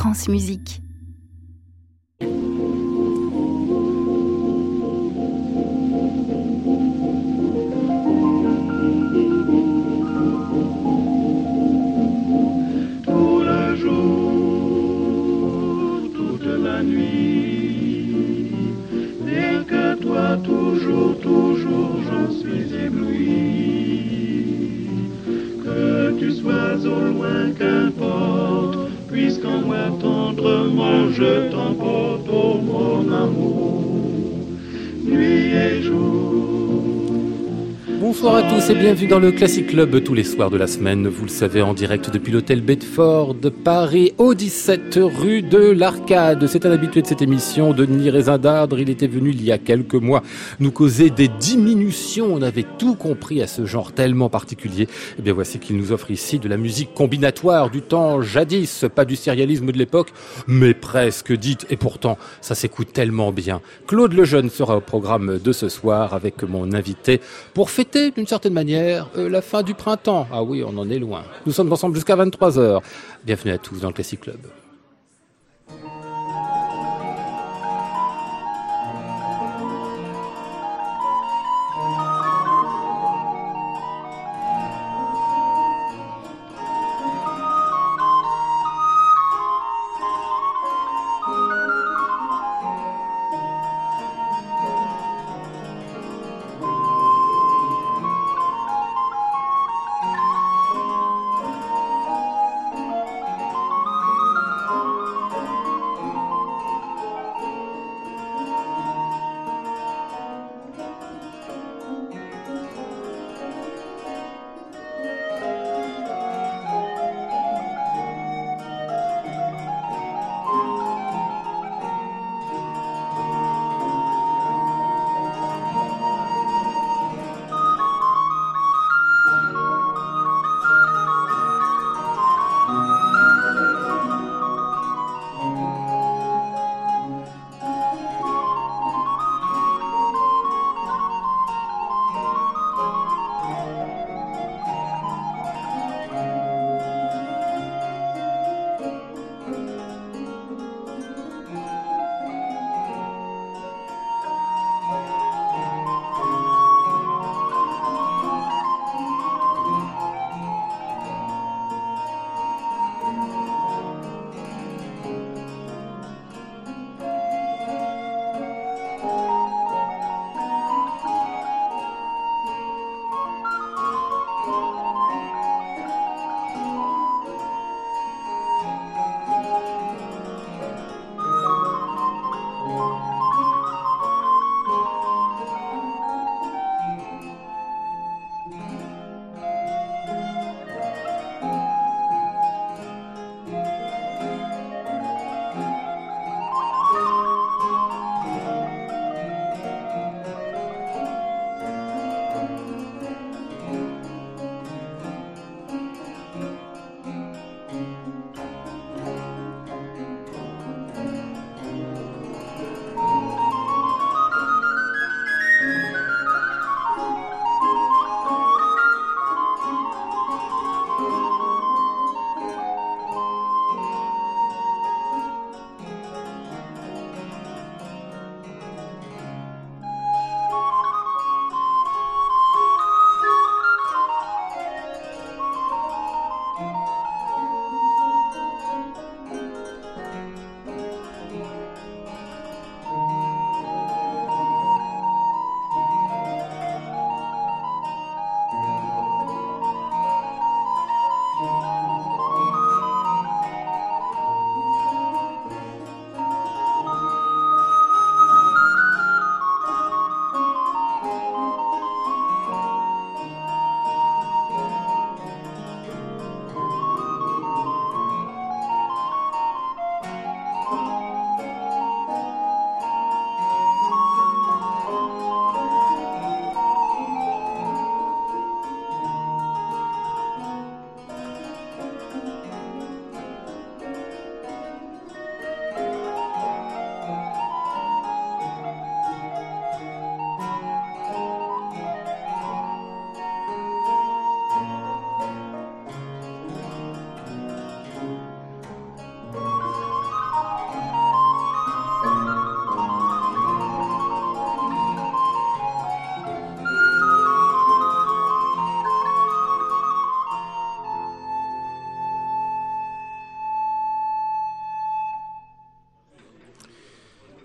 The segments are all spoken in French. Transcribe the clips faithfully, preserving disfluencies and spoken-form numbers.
France Musique. Toujours, toujours, j'en suis ébloui. Que tu sois au loin, qu'importe, puisqu'en moi tendrement je t'emporte, oh mon amour, nuit et jour. Bonsoir à tous et bienvenue dans le Classic Club tous les soirs de la semaine. Vous le savez, en direct depuis l'hôtel Bedford de Paris, au dix-sept rue de l'Arcade. C'est un habitué de cette émission, Denis Rézindardre. Il était venu il y a quelques mois nous causer des diminutions. On avait tout compris à ce genre tellement particulier. Et bien voici qu'il nous offre ici de la musique combinatoire du temps jadis, pas du sérialisme de l'époque, mais presque dite. Et pourtant, ça s'écoute tellement bien. Claude Lejeune sera au programme de ce soir avec mon invité pour fêter d'une certaine manière euh, la fin du printemps. Ah oui, on en est loin. Nous sommes ensemble jusqu'à vingt-trois heures. Bienvenue à tous dans le Classic Club.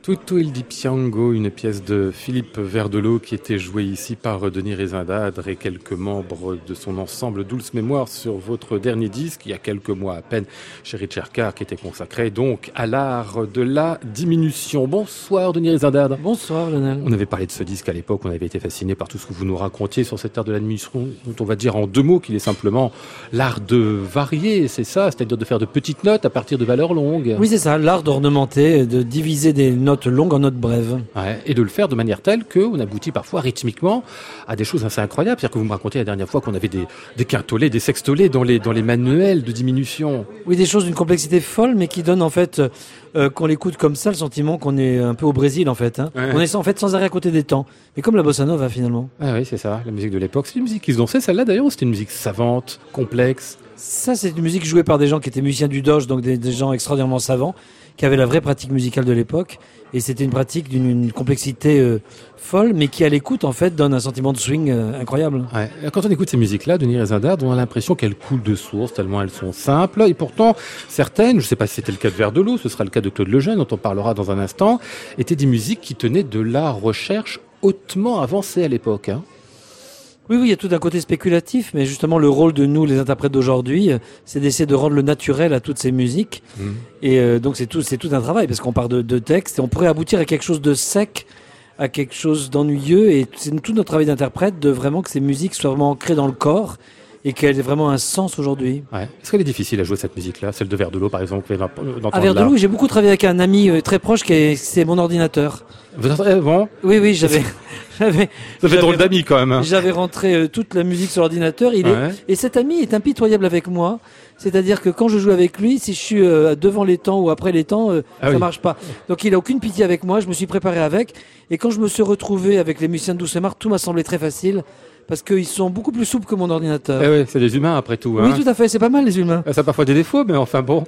Tutto il di Piango, une pièce de Philippe Verdelot qui était jouée ici par Denis Rezindadre et quelques membres de son ensemble Douce Mémoire sur votre dernier disque, il y a quelques mois à peine, chez Richard Carr, qui était consacré donc à l'art de la diminution. Bonsoir Denis Rezindadre. Bonsoir Lionel. On avait parlé de ce disque à l'époque, on avait été fasciné par tout ce que vous nous racontiez sur cet art de la diminution, dont on va dire en deux mots qu'il est simplement l'art de varier, c'est ça, c'est-à-dire de faire de petites notes à partir de valeurs longues. Oui, c'est ça, l'art d'ornementer, de diviser des notes longues en notes brèves. Ouais, et de le faire de manière telle qu'on aboutit parfois rythmiquement à des choses assez incroyables. C'est-à-dire que vous me racontiez la dernière fois qu'on avait des, des quintolets, des sextolets dans les, dans les manuels de diminution. Oui, des choses d'une complexité folle, mais qui donnent en fait, euh, qu'on l'écoute comme ça, le sentiment qu'on est un peu au Brésil en fait. Hein. Ouais. On est en fait sans arrêt à côté des temps. Mais comme la bossa nova finalement. Ah oui, c'est ça, la musique de l'époque. C'est une musique qui se dansait, celle-là d'ailleurs, ou c'était une musique savante, complexe? Ça, c'est une musique jouée par des gens qui étaient musiciens du doge, donc des, des gens extraordinairement savants, qui avaient la vraie pratique musicale de l'époque. Et c'était une pratique d'une complexité euh, folle, mais qui, à l'écoute, en fait, donne un sentiment de swing euh, incroyable. Ouais. Quand on écoute ces musiques-là, Denis Rezindadre, on a l'impression qu'elles coulent de source, tellement elles sont simples. Et pourtant, certaines, je ne sais pas si c'était le cas de Verdelot, ce sera le cas de Claude Lejeune, dont on parlera dans un instant, étaient des musiques qui tenaient de la recherche hautement avancée à l'époque. Hein. Oui, oui, il y a tout un côté spéculatif, mais justement le rôle de nous, les interprètes d'aujourd'hui, c'est d'essayer de rendre le naturel à toutes ces musiques. Mmh. Et euh, donc c'est tout, c'est tout un travail, parce qu'on part de, de textes, et on pourrait aboutir à quelque chose de sec, à quelque chose d'ennuyeux, et c'est tout notre travail d'interprète de vraiment que ces musiques soient vraiment ancrées dans le corps, et qu'elle ait vraiment un sens aujourd'hui. Ouais. Est-ce qu'elle est difficile à jouer cette musique-là, celle de Verdelot par exemple? À Verdelot, j'ai beaucoup travaillé avec un ami euh, très proche, qui est, c'est mon ordinateur. Vous entendez, bon. Oui, oui, j'avais... J'avais, ça fait drôle d'amis quand même. Hein. J'avais rentré euh, toute la musique sur l'ordinateur. Il ouais. est, et cet ami est impitoyable avec moi. C'est-à-dire que quand je joue avec lui, si je suis euh, devant les temps ou après les temps, euh, ah ça oui. marche pas. Donc il a aucune pitié avec moi. Je me suis préparé avec. Et quand je me suis retrouvé avec les musiciens de Douce Mémoire, tout m'a semblé très facile. Parce qu'ils sont beaucoup plus souples que mon ordinateur. Eh oui, c'est des humains après tout. Hein. Oui, tout à fait. C'est pas mal les humains. Ça a parfois des défauts, mais enfin bon.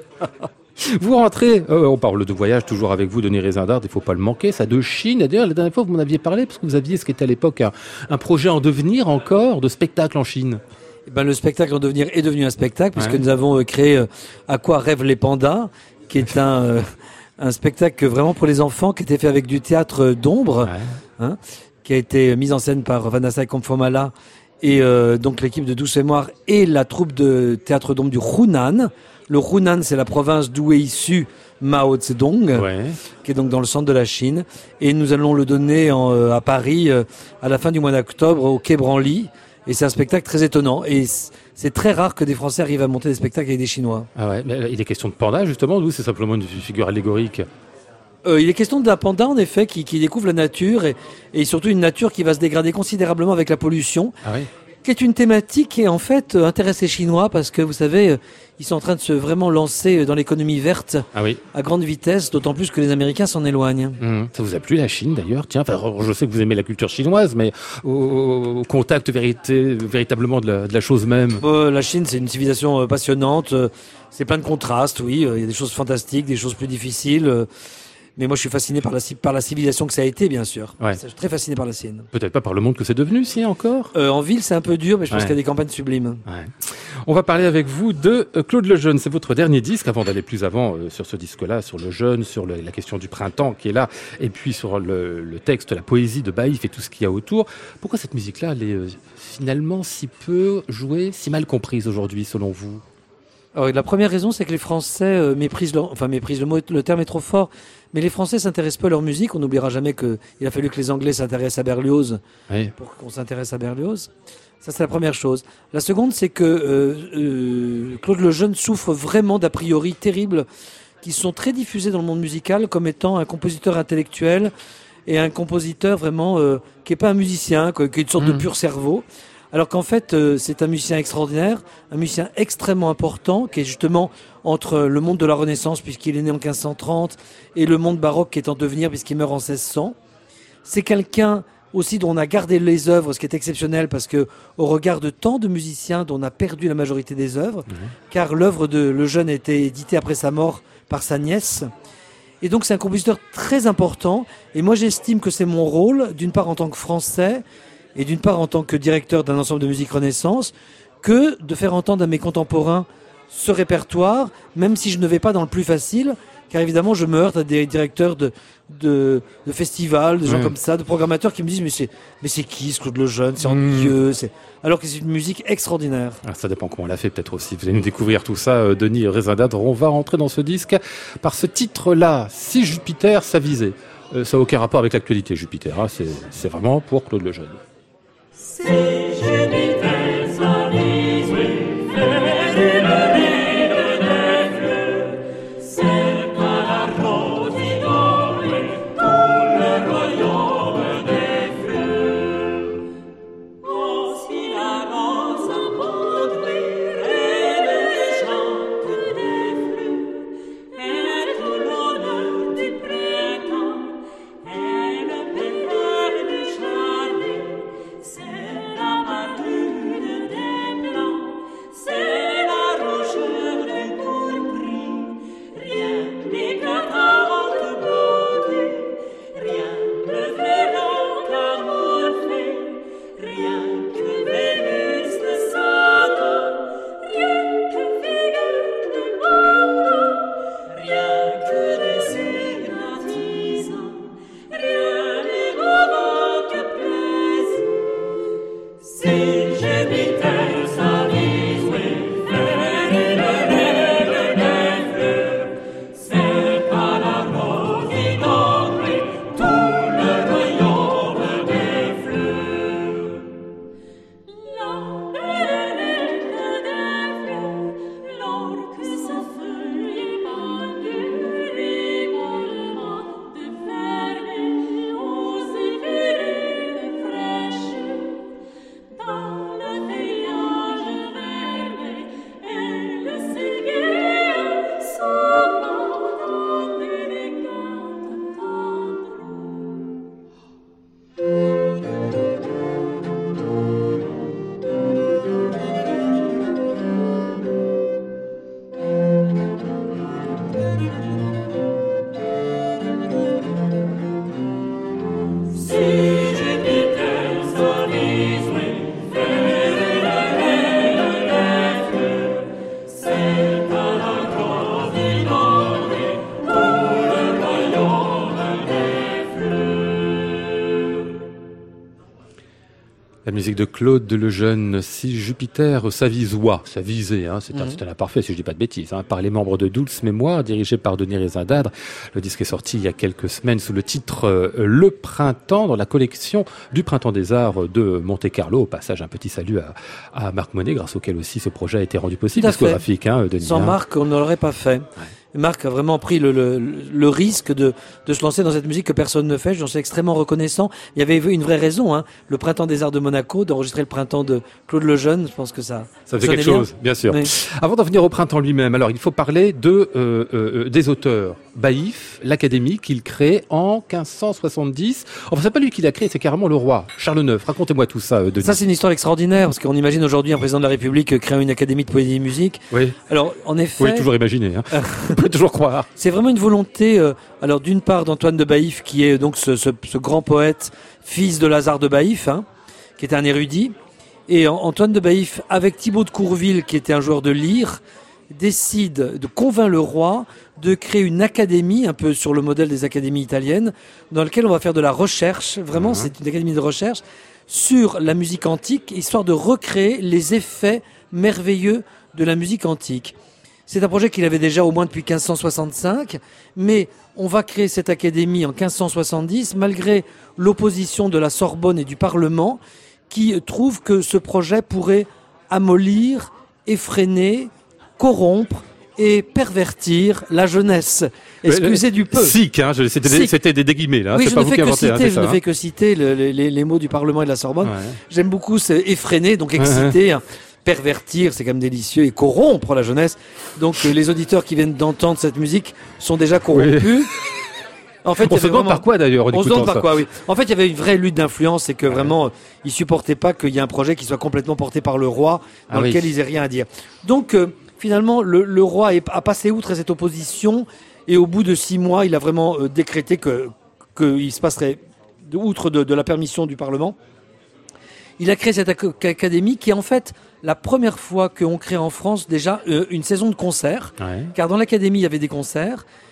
Vous rentrez, euh, on parle de voyage toujours avec vous, Denis Rezindadre, il ne faut pas le manquer, ça de Chine. D'ailleurs, la dernière fois, vous m'en aviez parlé, parce que vous aviez ce qui était à l'époque un, un projet en devenir encore de spectacle en Chine. Eh ben, le spectacle en devenir est devenu un spectacle, puisque ouais. nous avons euh, créé euh, À quoi rêvent les pandas, qui est un, euh, un spectacle vraiment pour les enfants, qui était fait avec du théâtre d'ombre, ouais. hein, qui a été mis en scène par Vanessa Komfomala, et euh, donc l'équipe de Douce Mémoire et la troupe de théâtre d'ombre du Hunan. Le Hunan, c'est la province d'où est issu Mao Zedong, ouais. qui est donc dans le centre de la Chine. Et nous allons le donner en, euh, à Paris euh, à la fin du mois d'octobre au Quai Branly. Et c'est un spectacle très étonnant. Et c'est très rare que des Français arrivent à monter des spectacles avec des Chinois. Ah ouais, mais il est question de panda justement, ou c'est simplement une figure allégorique? Euh, il est question d'un panda, en effet, qui, qui découvre la nature et, et surtout une nature qui va se dégrader considérablement avec la pollution. Ah oui. Qui est une thématique qui, en fait, intéresse les Chinois parce que, vous savez, ils sont en train de se vraiment lancer dans l'économie verte ah oui. à grande vitesse, d'autant plus que les Américains s'en éloignent. Mmh. Ça vous a plu, la Chine, d'ailleurs? Tiens, enfin, je sais que vous aimez la culture chinoise, mais au, au contact vérité, véritablement de la, de la chose même. Euh, la Chine, c'est une civilisation passionnante. C'est plein de contrastes, oui. Il y a des choses fantastiques, des choses plus difficiles. Mais moi, je suis fasciné par la, par la civilisation que ça a été, bien sûr. Ouais. Je suis très fasciné par la sienne. Peut-être pas par le monde que c'est devenu, si, encore euh, En ville, c'est un peu dur, mais je pense ouais. qu'il y a des campagnes sublimes. Ouais. On va parler avec vous de euh, Claude Lejeune. C'est votre dernier disque, avant d'aller plus avant euh, sur ce disque-là, sur le jeune, sur le, la question du printemps qui est là, et puis sur le, le texte, la poésie de Baïf et tout ce qu'il y a autour. Pourquoi cette musique-là, elle est euh, finalement si peu jouée, si mal comprise aujourd'hui, selon vous? Alors, la première raison, c'est que les Français euh, méprisent leur... Enfin, méprisent, le, mot, le terme est trop fort, mais les Français s'intéressent peu à leur musique. On n'oubliera jamais qu'il a fallu que les Anglais s'intéressent à Berlioz oui. pour qu'on s'intéresse à Berlioz. Ça, c'est la première chose. La seconde, c'est que euh, euh, Claude Lejeune souffre vraiment d'a priori terribles qui sont très diffusés dans le monde musical comme étant un compositeur intellectuel et un compositeur vraiment euh, qui n'est pas un musicien, qui est une sorte mmh. de pur cerveau. Alors qu'en fait, euh, c'est un musicien extraordinaire, un musicien extrêmement important, qui est justement entre le monde de la Renaissance, puisqu'il est né en quinze cent trente, et le monde baroque qui est en devenir, puisqu'il meurt en seize cents. C'est quelqu'un aussi dont on a gardé les œuvres, ce qui est exceptionnel, parce que au regard de tant de musiciens dont on a perdu la majorité des œuvres, mmh. car l'œuvre de Lejeune a été éditée après sa mort par sa nièce. Et donc c'est un compositeur très important, et moi j'estime que c'est mon rôle, d'une part en tant que Français, et d'une part en tant que directeur d'un ensemble de musique Renaissance, que de faire entendre à mes contemporains ce répertoire, même si je ne vais pas dans le plus facile, car évidemment, je me heurte à des directeurs de, de, de festivals, de gens oui. comme ça, de programmateurs qui me disent mais c'est, mais c'est qui ce Claude Lejeune, c'est ennuyeux, c'est... alors que c'est une musique extraordinaire. Alors, ça dépend comment on l'a fait peut-être aussi. Vous allez nous découvrir tout ça, euh, Denis Rezindadre. On va rentrer dans ce disque par ce titre-là, Si Jupiter s'avisait. Euh, ça n'a aucun rapport avec l'actualité, Jupiter. Hein. C'est, c'est vraiment pour Claude Lejeune. Si Jupiter s'avisait, faire une ride des fleurs, c'est pas la rose inondée, tout le royaume des fleurs. Oh, si la rose abandonne et chante des fleurs, et tout l'honneur du printemps, et le père du jardin, c'est la parure des blancs, c'est la rougeur du pourpris, rien d'éclatante beauté, rien de flairant qu'amorphé, rien que Vénus de Satan, rien que figure de matin, rien que désir attisant, rien d'émouvant que plaisir. Si Jupiter s'avisait, faire une rêve des fleurs, c'est pas la rose inondée, tout le royaume des fleurs. L'embellie des fleurs, l'or que sa feuille ébandue, rigolement de fermer aux évirés fraîches. Dans le feuillage vermeil et le séguier s'entend dans délicates tendres. Si Jupiter s'avisait, faire une rêve des fleurs, c'est pas la rose inondée, tout le royaume des fleurs. La musique de Claude Lejeune, Si Jupiter s'avisoit, s'avisait, hein, c'est, un, Mhm. c'est un imparfait si je dis pas de bêtises, hein, par les membres de Dulce Mémoire, dirigé par Denis Rezindadre. Le disque est sorti il y a quelques semaines sous le titre euh, Le Printemps, dans la collection du Printemps des Arts de Monte-Carlo. Au passage, un petit salut à, à Marc Monet, grâce auquel aussi ce projet a été rendu possible, Tout à fait. discographique, hein, Denis. Sans hein. Marc, on ne l'aurait pas fait. Marc a vraiment pris le, le, le risque de, de se lancer dans cette musique que personne ne fait. J'en suis extrêmement reconnaissant. Il y avait une vraie raison, hein, le Printemps des Arts de Monaco, d'enregistrer le Printemps de Claude Lejeune. Je pense que ça. Ça fait quelque sonnait bien. chose, bien sûr. Oui. Avant d'en venir au printemps lui-même, alors il faut parler de euh, euh, des auteurs. Baïf, l'académie qu'il crée en quinze cent soixante-dix. Enfin, c'est pas lui qui l'a créé, c'est carrément le roi, Charles neuf. Racontez-moi tout ça, euh, Denis. Ça, c'est une histoire extraordinaire, parce qu'on imagine aujourd'hui un président de la République créant une académie de poésie et musique. Oui, Alors, en effet, vous pouvez toujours imaginer, hein. Vous pouvez toujours croire. c'est vraiment une volonté, euh, alors d'une part d'Antoine de Baïf, qui est donc ce, ce, ce grand poète, fils de Lazare de Baïf, hein, qui était un érudit, et An- Antoine de Baïf, avec Thibaut de Courville, qui était un joueur de lyre, décide de convaincre le roi de créer une académie, un peu sur le modèle des académies italiennes, dans laquelle on va faire de la recherche, vraiment, Mhm. c'est une académie de recherche, sur la musique antique, histoire de recréer les effets merveilleux de la musique antique. C'est un projet qu'il avait déjà au moins depuis quinze cent soixante-cinq, mais on va créer cette académie en quinze cent soixante-dix, malgré l'opposition de la Sorbonne et du Parlement, qui trouvent que ce projet pourrait amollir, effréner, corrompre et pervertir la jeunesse. Excusez du peu. Sick, hein, je- c'était, des, Sick. c'était des, des guillemets, là. Oui, c'est je pas ne vous fais qui que inventez, citer, hein, c'est je ça, ne hein. fais que citer le- les, les- les mots du Parlement et de la Sorbonne. Ouais. J'aime beaucoup ce effréner, donc exciter, hein, pervertir, c'est quand même délicieux, et corrompre la jeunesse. Donc euh, les auditeurs qui viennent d'entendre cette musique sont déjà corrompus. En fait, il y On avait se demande vraiment- par quoi, d'ailleurs, en On se écoutant demande par ça. quoi, oui. En fait, il y avait une vraie lutte d'influence, c'est que vraiment, euh, ils supportaient pas qu'il y ait un projet qui soit complètement porté par le roi, dans Ah oui. lequel ils aient rien à dire. Donc, euh, finalement, le, le roi est- a passé outre à cette opposition, et au bout de six mois, il a vraiment euh, décrété que qu'il se passerait de- outre de, de la permission du Parlement. Il a créé cette ac- académie qui est en fait la première fois qu'on crée en France déjà euh, une saison de concerts. Ouais. Car dans l'académie, il y avait des concerts.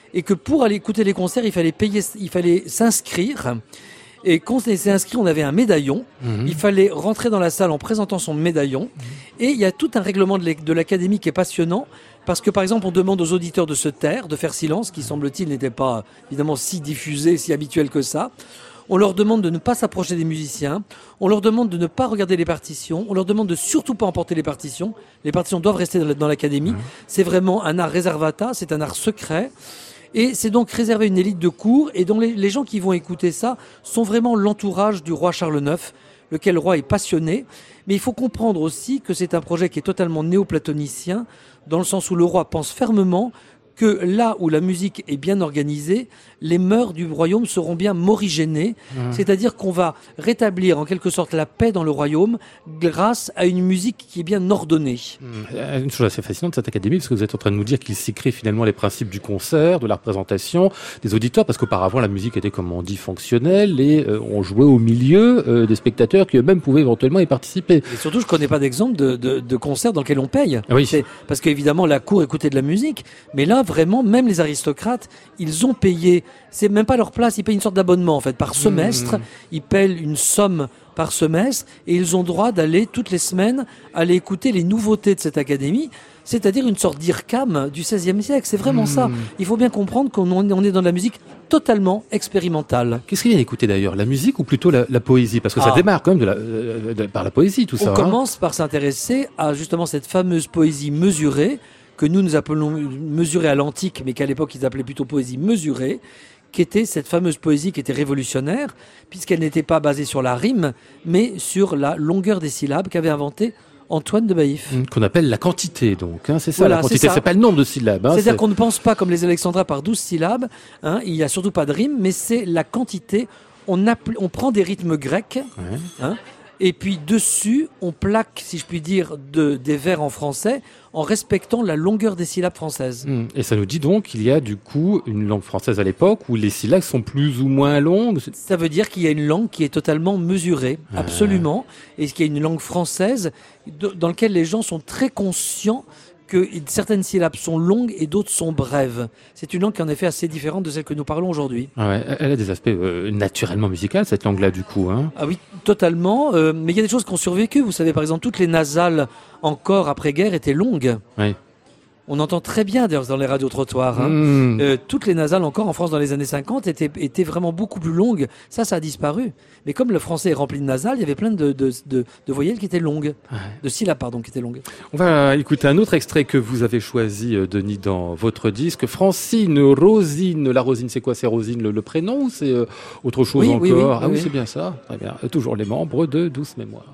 et que pour aller écouter les concerts, il fallait payer, il fallait s'inscrire. Et quand on s'est inscrit, on avait un médaillon. Mmh. Il fallait rentrer dans la salle en présentant son médaillon. Mmh. Et il y a tout un règlement de l'Académie qui est passionnant. Parce que, par exemple, on demande aux auditeurs de se taire, de faire silence, qui, semble-t-il, n'était pas, évidemment, si diffusé, si habituel que ça. On leur demande de ne pas s'approcher des musiciens. On leur demande de ne pas regarder les partitions. On leur demande de surtout pas emporter les partitions. Les partitions doivent rester dans l'Académie. Mmh. C'est vraiment un art reservata. C'est un art secret. Et c'est donc réservé à une élite de cour, et dont les, les gens qui vont écouter ça sont vraiment l'entourage du roi Charles neuf, lequel roi est passionné. Mais il faut comprendre aussi que c'est un projet qui est totalement néoplatonicien, dans le sens où le roi pense fermement que là où la musique est bien organisée, les mœurs du royaume seront bien morigénées, mmh. c'est-à-dire qu'on va rétablir en quelque sorte la paix dans le royaume grâce à une musique qui est bien ordonnée. Mmh. Une chose assez fascinante de cette académie, parce que vous êtes en train de nous dire qu'il s'y crée finalement les principes du concert, de la représentation, des auditeurs, parce qu'auparavant la musique était, comme on dit, fonctionnelle, et euh, on jouait au milieu euh, des spectateurs qui eux-mêmes pouvaient éventuellement y participer. Et surtout, je connais pas d'exemple de, de, de concert dans lequel on paye. Ah oui. C'est parce qu'évidemment la cour écoutait de la musique, mais là vraiment, même les aristocrates, ils ont payé. C'est même pas leur place, ils payent une sorte d'abonnement en fait par semestre. Mmh. Ils payent une somme par semestre et ils ont droit d'aller toutes les semaines aller écouter les nouveautés de cette académie, c'est-à-dire une sorte d'IRCAM du seizième siècle. C'est vraiment mmh. ça. Il faut bien comprendre qu'on on est dans de la musique totalement expérimentale. Qu'est-ce qu'il y a à écouter d'ailleurs, la musique ou plutôt la, la poésie? Parce que ça ah. démarre quand même de la, de, de, par la poésie, tout on ça. On commence hein. par s'intéresser à justement cette fameuse poésie mesurée que nous nous appelons mesurée à l'antique, mais qu'à l'époque ils appelaient plutôt poésie mesurée, qui était cette fameuse poésie qui était révolutionnaire, puisqu'elle n'était pas basée sur la rime, mais sur la longueur des syllabes qu'avait inventé Antoine de Baïf. Mmh, qu'on appelle la quantité, donc. Hein, c'est ça, voilà, la quantité. C'est, c'est pas le nombre de syllabes. Hein, C'est-à-dire c'est... qu'on ne pense pas comme les Alexandrins par douze syllabes. Hein, il n'y a surtout pas de rime, mais c'est la quantité. On, appel, on prend des rythmes grecs. Ouais. Hein, et puis dessus, on plaque, si je puis dire, de, des vers en français en respectant la longueur des syllabes françaises. Mmh. Et ça nous dit donc qu'il y a du coup une langue française à l'époque où les syllabes sont plus ou moins longues. Ça veut dire qu'il y a une langue qui est totalement mesurée, ah. absolument, et qu'il y a une langue française dans laquelle les gens sont très conscients que certaines syllabes sont longues et d'autres sont brèves. C'est une langue qui est en effet assez différente de celle que nous parlons aujourd'hui. Ah ouais, elle a des aspects euh, naturellement musicaux, cette langue-là, du coup. Hein. Ah oui, totalement. Euh, mais il y a des choses qui ont survécu. Vous savez, par exemple, toutes les nasales, encore après-guerre, étaient longues. Oui. On entend très bien, d'ailleurs, dans les radios-trottoirs. Hein. Mmh. Euh, toutes les nasales, encore en France, dans les années cinquante, étaient, étaient vraiment beaucoup plus longues. Ça, ça a disparu. Mais comme le français est rempli de nasales, il y avait plein de, de, de, de voyelles qui étaient longues. Ouais. De syllabes, pardon, qui étaient longues. On va écouter un autre extrait que vous avez choisi, Denis, dans votre disque. Francine Rosine. La Rosine, c'est quoi? C'est Rosine le, le prénom ou c'est euh, autre chose oui, encore? oui, oui, Ah oui, oui, c'est bien ça. Très bien. Toujours les membres de Douce Mémoire.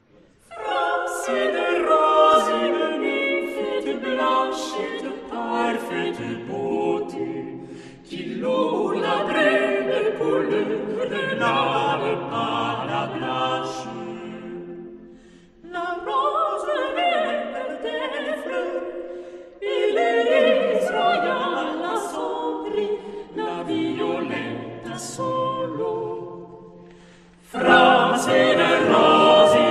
Parfaite beauté, qui loue la brune couleur, n'avait pas la blanche. La rose verte des fleurs, et l'iris royal assombri, la violette à son lot. Francine Rosine,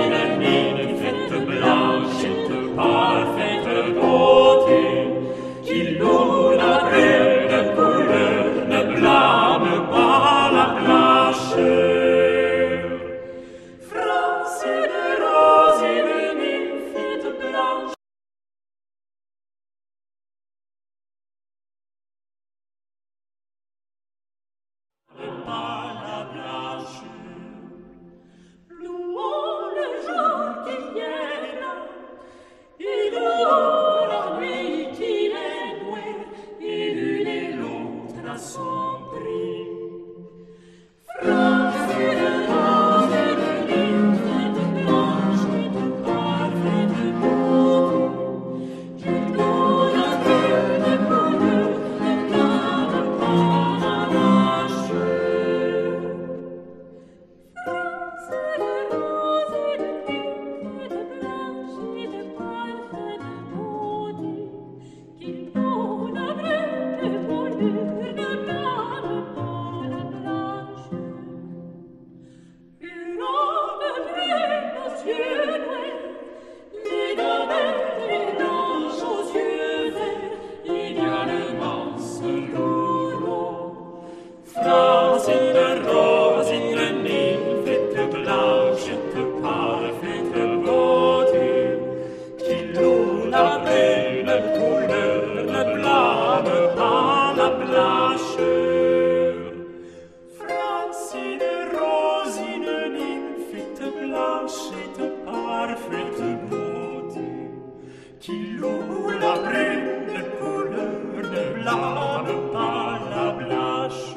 où la brune couleur ne blâme pas la blanche.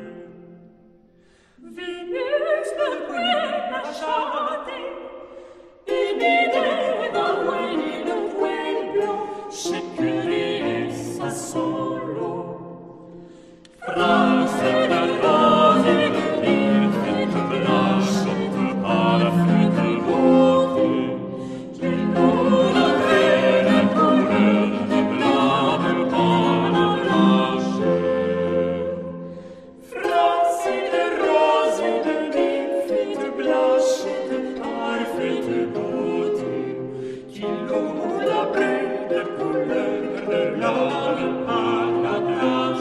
Vénus le poêle a chanté, une idée d'envoyer le poêle blanc, chécurie sa solo. France de rose et de mille fêtes blanches, à la fête de beauté, qui nous la belle couleur de blanc de pan à blanche. France de rose et de mille fêtes blanches, de parfaite beauté, qui nous la belle couleur de blanc de pan à blanche.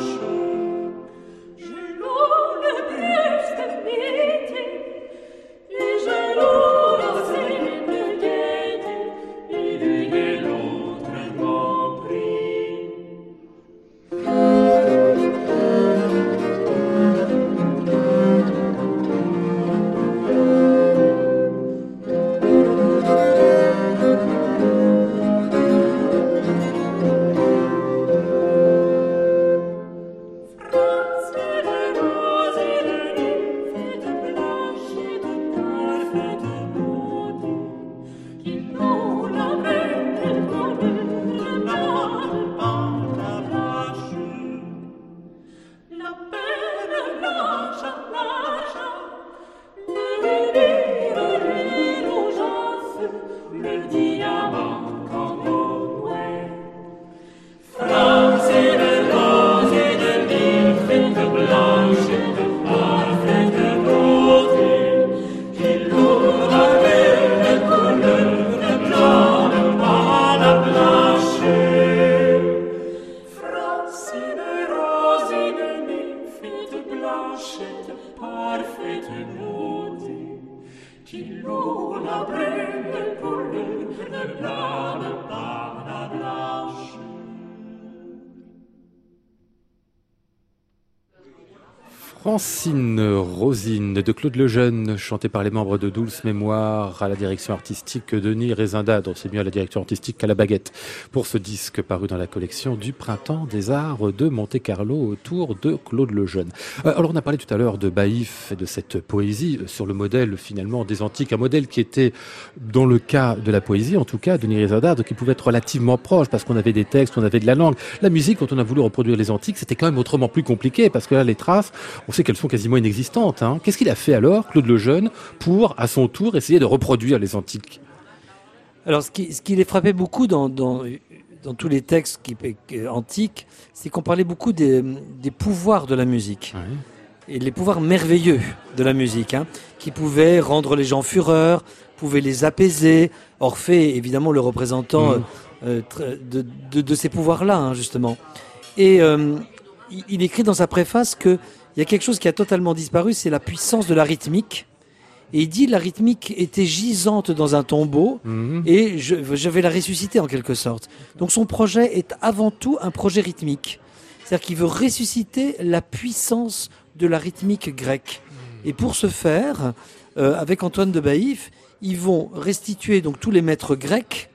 Francine Rosine de Claude Lejeune, chantée par les membres de Douce Mémoire, à la direction artistique Denis Rezindadre, c'est mieux à la direction artistique qu'à la baguette, pour ce disque paru dans la collection du Printemps des Arts de Monte-Carlo autour de Claude Lejeune. Alors on a parlé tout à l'heure de Baïf et de cette poésie sur le modèle finalement des Antiques, un modèle qui était, dans le cas de la poésie en tout cas, Denis Rezindadre, qui pouvait être relativement proche parce qu'on avait des textes, on avait de la langue. La musique, quand on a voulu reproduire les Antiques, c'était quand même autrement plus compliqué parce que là les traces, on sait qu'elles sont quasiment inexistantes. Hein. Qu'est-ce qu'il a fait alors, Claude Lejeune, pour, à son tour, essayer de reproduire les Antiques ? Alors, ce qui, ce qui les frappait beaucoup dans, dans, dans tous les textes qui, qui, antiques, c'est qu'on parlait beaucoup des, des pouvoirs de la musique. Ouais. Et les pouvoirs merveilleux de la musique, hein, qui pouvaient rendre les gens fureurs, pouvaient les apaiser. Orphée, évidemment, le représentant mmh. euh, de, de, de ces pouvoirs-là, hein, justement. Et euh, il, il écrit dans sa préface que il y a quelque chose qui a totalement disparu, c'est la puissance de la rythmique. Et il dit la rythmique était gisante dans un tombeau mmh. et je, je vais la ressusciter en quelque sorte. Donc son projet est avant tout un projet rythmique. C'est-à-dire qu'il veut ressusciter la puissance de la rythmique grecque. Et pour ce faire, euh, avec Antoine de Baïf, ils vont restituer donc tous les maîtres grecs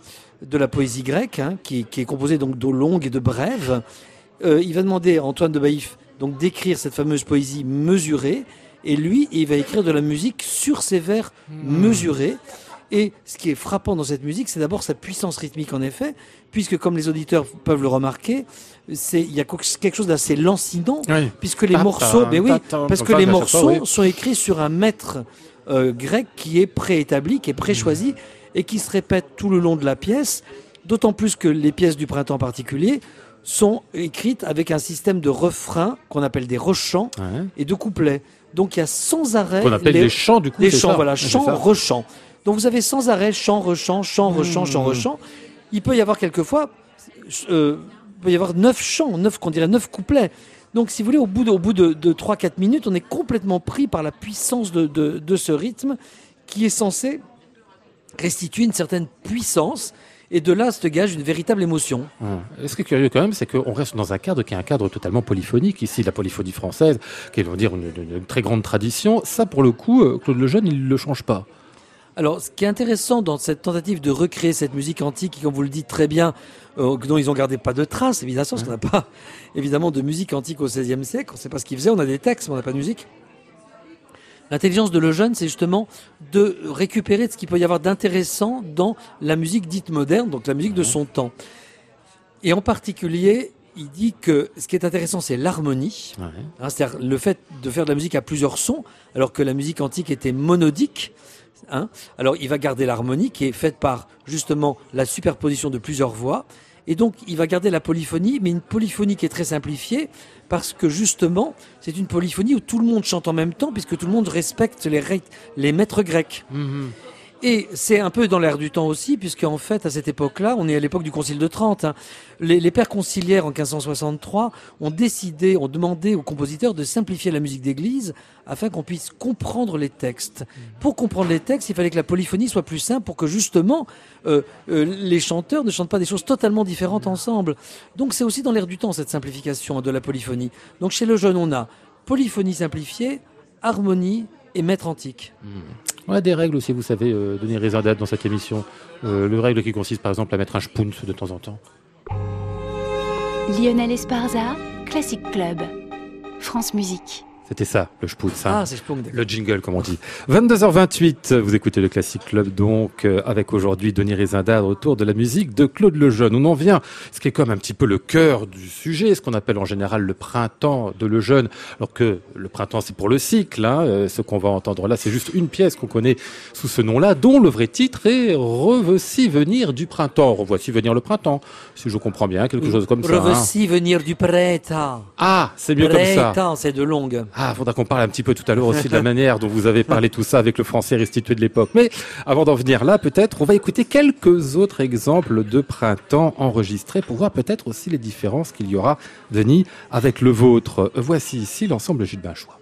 de la poésie grecque, hein, qui, qui est composée donc d'eau longue et de brèves. Euh, il va demander à Antoine de Baïf donc d'écrire cette fameuse poésie mesurée, et lui, il va écrire de la musique sur ces vers mmh. mesurés. Et ce qui est frappant dans cette musique, c'est d'abord sa puissance rythmique, en effet, puisque comme les auditeurs peuvent le remarquer, c'est il y a quelque chose d'assez lancinant, oui. puisque les ta, morceaux, ta, ben oui, ta, ta, parce que les morceaux fois, oui. sont écrits sur un maître euh, grec qui est préétabli, qui est préchoisi, mmh. et qui se répète tout le long de la pièce. D'autant plus que les pièces du printemps en particulier sont écrites avec un système de refrains qu'on appelle des rechants ouais. et de couplets. Donc il y a sans arrêt qu'on appelle les, les chants du coup. Les chants, ça. voilà, chants, rechants. Donc vous avez sans arrêt chant, rechant, chant, rechant, mmh. chant, rechant. Il peut y avoir quelquefois, euh, il peut y avoir neuf chants, neuf qu'on dirait neuf couplets. Donc si vous voulez, au bout de, au bout de, de trois quatre minutes, on est complètement pris par la puissance de, de, de ce rythme qui est censé restituer une certaine puissance. Et de là se gage une véritable émotion. Hum. Ce qui est curieux quand même, c'est qu'on reste dans un cadre qui est un cadre totalement polyphonique. Ici, la polyphonie française, qui est, on va dire, une, une, une très grande tradition. Ça, pour le coup, Claude Lejeune, il ne le change pas. Alors, ce qui est intéressant dans cette tentative de recréer cette musique antique, qui, comme vous le dites très bien, euh, dont ils ont gardé pas de traces, évidemment, parce qu'on n'a pas, évidemment, de musique antique au seizième siècle. On ne sait pas ce qu'ils faisaient. On a des textes, mais on n'a pas de musique. L'intelligence de Lejeune, c'est justement de récupérer ce qu'il peut y avoir d'intéressant dans la musique dite moderne, donc la musique de son temps. Et en particulier, il dit que ce qui est intéressant, c'est l'harmonie. Ouais. Hein, c'est-à-dire le fait de faire de la musique à plusieurs sons, alors que la musique antique était monodique. Hein. Alors, il va garder l'harmonie qui est faite par, justement, la superposition de plusieurs voix. Et donc, il va garder la polyphonie, mais une polyphonie qui est très simplifiée, parce que, justement, c'est une polyphonie où tout le monde chante en même temps, puisque tout le monde respecte les, ré- les maîtres grecs. Mmh. Et c'est un peu dans l'air du temps aussi, puisque en fait, à cette époque-là, on est à l'époque du Concile de Trente, hein, les, les pères conciliaires en quinze cent soixante-trois ont décidé, ont demandé aux compositeurs de simplifier la musique d'église afin qu'on puisse comprendre les textes. Pour comprendre les textes, il fallait que la polyphonie soit plus simple pour que justement euh, euh, les chanteurs ne chantent pas des choses totalement différentes ensemble. Donc c'est aussi dans l'air du temps cette simplification de la polyphonie. Donc chez Lejeune, on a polyphonie simplifiée, harmonie et maître antique. Mmh. On a des règles aussi, vous savez, euh, donner raison d'âge dans cette émission. Euh, le règle qui consiste par exemple à mettre un spunz de temps en temps. Lionel Esparza, Classic Club, France Musique. C'était ça, le Sputz. Hein. Ah, c'est Sputz. Le jingle, comme on dit. vingt-deux heures vingt-huit, vous écoutez le Classic Club, donc, euh, avec aujourd'hui Denis Rézindade autour de la musique de Claude Lejeune. On en vient, ce qui est comme un petit peu le cœur du sujet, ce qu'on appelle en général le printemps de Lejeune, alors que le printemps, c'est pour le cycle. Hein. Euh, ce qu'on va entendre là, c'est juste une pièce qu'on connaît sous ce nom-là, dont le vrai titre est « Revoici venir du printemps ». Revoici venir le printemps, si je comprends bien, quelque chose comme ça. Revoici hein. venir du printemps. Ah, c'est mieux comme ça. Printemps, c'est de longue. Ah, faudra qu'on parle un petit peu tout à l'heure aussi de la manière dont vous avez parlé tout ça avec le français restitué de l'époque. Mais avant d'en venir là, peut-être, on va écouter quelques autres exemples de printemps enregistrés pour voir peut-être aussi les différences qu'il y aura, Denis, avec le vôtre. Voici ici l'ensemble Gilles Binchois.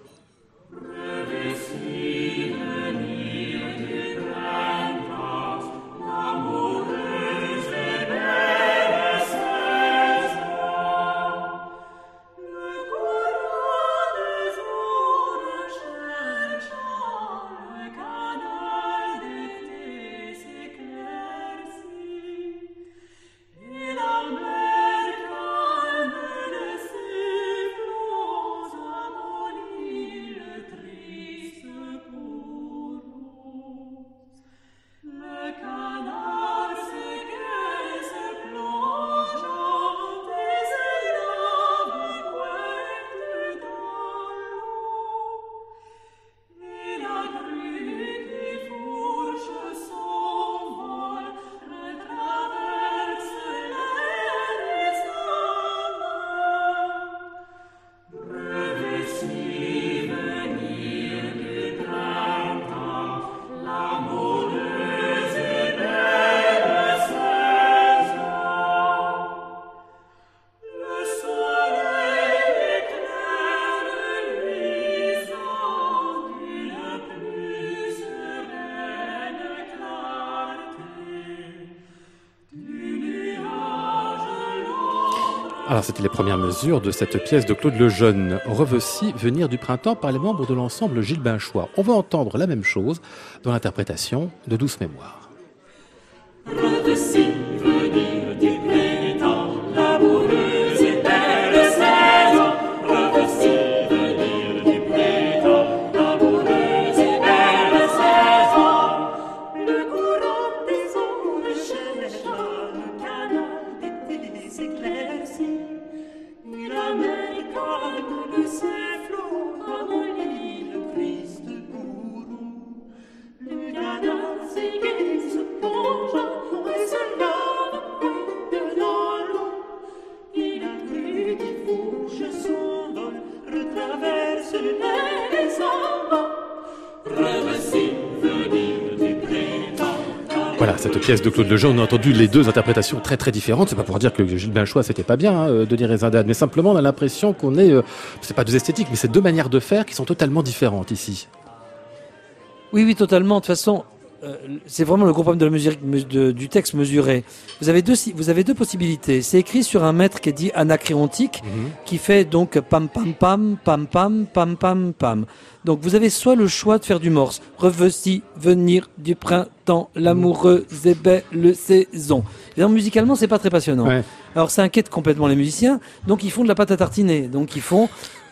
Alors, c'était les premières mesures de cette pièce de Claude Lejeune, Revoici venir du printemps, par les membres de l'ensemble Gilles Binchois. On va entendre la même chose dans l'interprétation de Douce Mémoire. Revoici venir du printemps, l'amoureuse et belle saison. Revoici venir du printemps, l'amoureuse et belle saison. Le courant des eaux cherche le canal d'été s'éclaircit. Et la mer calme de ses flots ramollit le triste bourreau. Le canal s'égaie, se plonge et se lave dans l'eau. Et la crue qui fourche son vol retraverse les embats. Revoici venir du printemps. Voilà, cette pièce de Claude Lejeune, on a entendu les deux interprétations très très différentes. C'est pas pour dire que Gilles Binchois c'était pas bien, hein, Denis Rézindade, mais simplement on a l'impression qu'on est, euh, c'est pas deux esthétiques, mais c'est deux manières de faire qui sont totalement différentes ici. Oui, oui, totalement. De toute façon, euh, c'est vraiment le gros problème de la musique, de, du texte mesuré. Vous avez deux, vous avez deux possibilités. C'est écrit sur un mètre qui est dit anacréontique, mm-hmm. qui fait donc pam pam pam pam pam pam pam pam. Donc vous avez soit le choix de faire du morse, revoici venir du printemps, l'amoureuse et belle saison. Et donc musicalement c'est pas très passionnant. Ouais. Alors ça inquiète complètement les musiciens, donc ils font de la pâte à tartiner. Donc ils font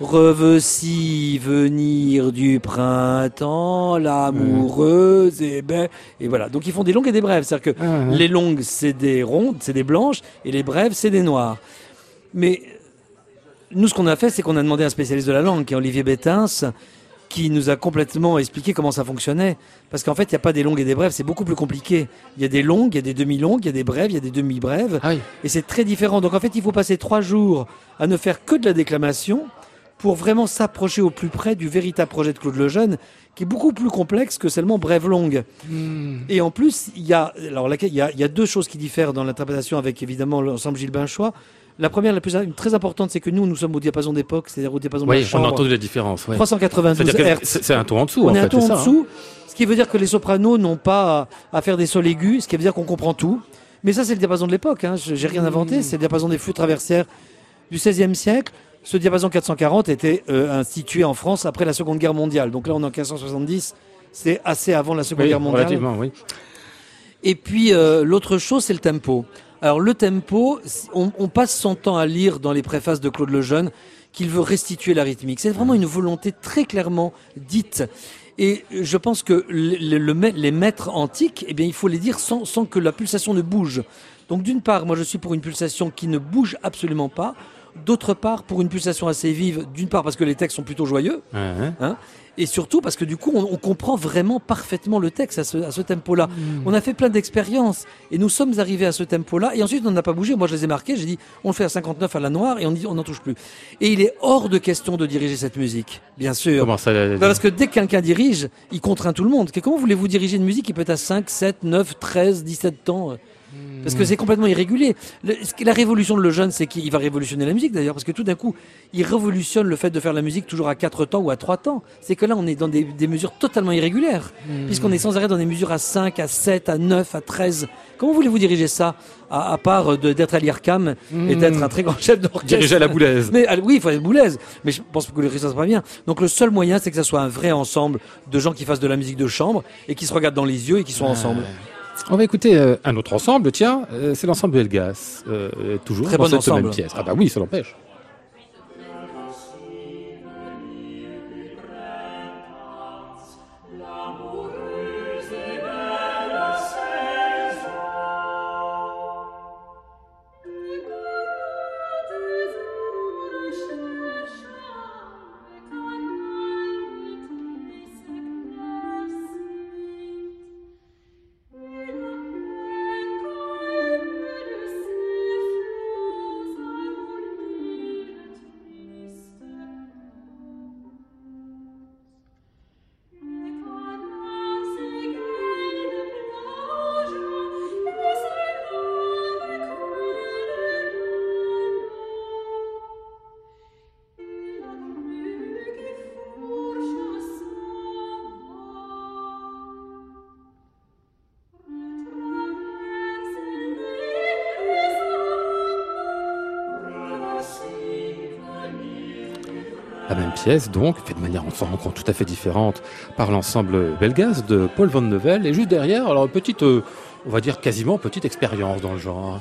revoici venir du printemps, l'amoureuse et belle, et voilà. Donc ils font des longues et des brèves, c'est-à-dire que ah, ouais. les longues c'est des rondes, c'est des blanches, et les brèves c'est des noires. Mais nous ce qu'on a fait, c'est qu'on a demandé à un spécialiste de la langue, qui est Olivier Bétins, qui nous a complètement expliqué comment ça fonctionnait. Parce qu'en fait, il n'y a pas des longues et des brèves, c'est beaucoup plus compliqué. Il y a des longues, il y a des demi-longues, il y a des brèves, il y a des demi-brèves. Ah oui. Et c'est très différent. Donc en fait, il faut passer trois jours à ne faire que de la déclamation pour vraiment s'approcher au plus près du véritable projet de Claude Lejeune, qui est beaucoup plus complexe que seulement brève-longue. Mmh. Et en plus, il y a, alors, il y a, il y a deux choses qui diffèrent dans l'interprétation avec évidemment l'ensemble Gilles Binchois. La première, la plus une très importante, c'est que nous, nous sommes au diapason d'époque, c'est-à-dire au diapason oui, de la chambre. Oui, on a entendu la différence. Ouais. trois cent quatre-vingt-douze hertz. C'est un ton en dessous, on en est fait. un ton en ça, dessous, hein. Ce qui veut dire que les sopranos n'ont pas à, à faire des sols aigus, ce qui veut dire qu'on comprend tout. Mais ça, c'est le diapason de l'époque. Hein. J'ai rien inventé. Mmh. C'est le diapason des flûtes traversières du seizième siècle. Ce diapason quatre cent quarante était euh, institué en France après la Seconde Guerre mondiale. Donc là, on est en quinze cent soixante-dix. C'est assez avant la Seconde oui, Guerre mondiale. Relativement, oui. Et puis, euh, l'autre chose, c'est le tempo. Alors le tempo, on, on passe son temps à lire dans les préfaces de Claude Lejeune qu'il veut restituer la rythmique. C'est vraiment une volonté très clairement dite. Et je pense que le, le, les maîtres antiques, eh bien, il faut les dire sans, sans que la pulsation ne bouge. Donc d'une part, moi je suis pour une pulsation qui ne bouge absolument pas. D'autre part, pour une pulsation assez vive, d'une part parce que les textes sont plutôt joyeux, uh-huh. hein, et surtout parce que du coup, on, on comprend vraiment parfaitement le texte à ce, à ce tempo-là. Mmh. On a fait plein d'expériences, et nous sommes arrivés à ce tempo-là, et ensuite on n'a pas bougé. Moi, je les ai marqués, j'ai dit, on le fait à cinquante-neuf à la noire, et on dit, on n'en touche plus. Et il est hors de question de diriger cette musique, bien sûr. Comment ça la... Parce que dès que quelqu'un dirige, il contraint tout le monde. Comment voulez-vous diriger une musique qui peut être à cinq, sept, neuf, treize, dix-sept ans ? Parce que c'est complètement irrégulier. Le, la révolution de Lejeune, c'est qu'il va révolutionner la musique d'ailleurs, parce que tout d'un coup, il révolutionne le fait de faire la musique toujours à quatre temps ou à trois temps. C'est que là, on est dans des, des mesures totalement irrégulières, mmh. puisqu'on est sans arrêt dans des mesures à cinq, à sept, à neuf, à treize. Comment voulez-vous diriger ça, à, à part de, d'être à l'I R C A M mmh. et d'être un très grand chef d'orchestre? Diriger à la Boulaise. Mais, oui, il faut être Boulaise, mais je pense que le résultat sera pas bien. Donc le seul moyen, c'est que ça soit un vrai ensemble de gens qui fassent de la musique de chambre et qui se regardent dans les yeux et qui soient ah. ensemble. On va écouter euh, un autre ensemble, tiens, euh, c'est l'ensemble Belgas, euh, toujours très dans bon cette ensemble. même pièce. Ah bah oui, ça l'empêche. La même pièce, donc, faite de manière encore tout à fait différente par l'ensemble Belgas de Paul Van Neuvel. Et juste derrière, alors petite, euh, on va dire quasiment petite expérience dans le genre.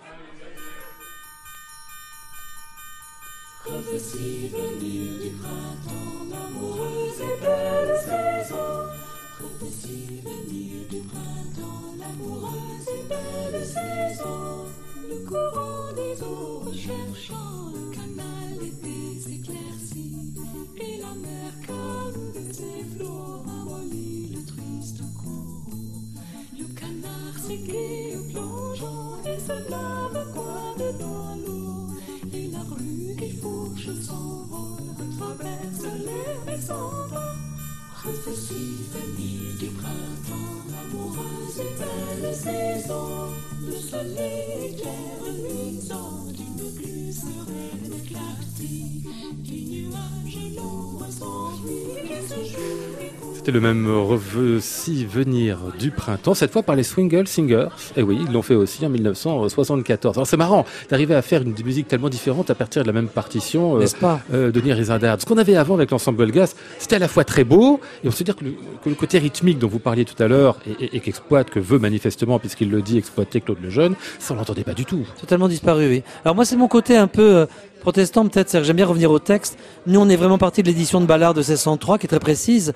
Revoici venir du printemps, l'amoureuse et belle saison. Revoici venir du printemps, l'amoureuse et belle saison. Le courant des eaux recherchant le canal des éclaircies, et la mer calme de ses flots ramollit le triste courroux. Le canard s'égaye plongeant et se lave au coin de dans l'eau, et la rue qui fourche son rôle retraverse l'air et son vent. Revoici venir du printemps, l'amoureuse et belle saison. Le soleil éclaire luisant d'une plus C'était le même Revoici venir du printemps, cette fois par les Swingle Singers. Et oui, ils l'ont fait aussi en dix-neuf cent soixante-quatorze. Alors c'est marrant d'arriver à faire une musique tellement différente à partir de la même partition euh, N'est-ce pas euh, de Nir et Zindard. Ce qu'on avait avant avec l'ensemble Gas, c'était à la fois très beau, et on se dit que le, que le côté rythmique dont vous parliez tout à l'heure, et, et, et qu'exploite, que veut manifestement, puisqu'il le dit, exploiter Claude Lejeune, ça on l'entendait pas du tout. Totalement disparu, oui. Alors moi c'est mon côté un peu euh, protestant peut-être, c'est-à-dire que j'aime bien revenir au texte. Nous on est vraiment parti de l'édition de Ballard de seize cent trois qui est très précise.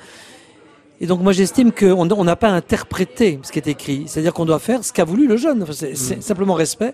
Et donc moi j'estime qu'on on n'a pas interprété ce qui est écrit, c'est-à-dire qu'on doit faire ce qu'a voulu le jeune, enfin, c'est, c'est simplement respect.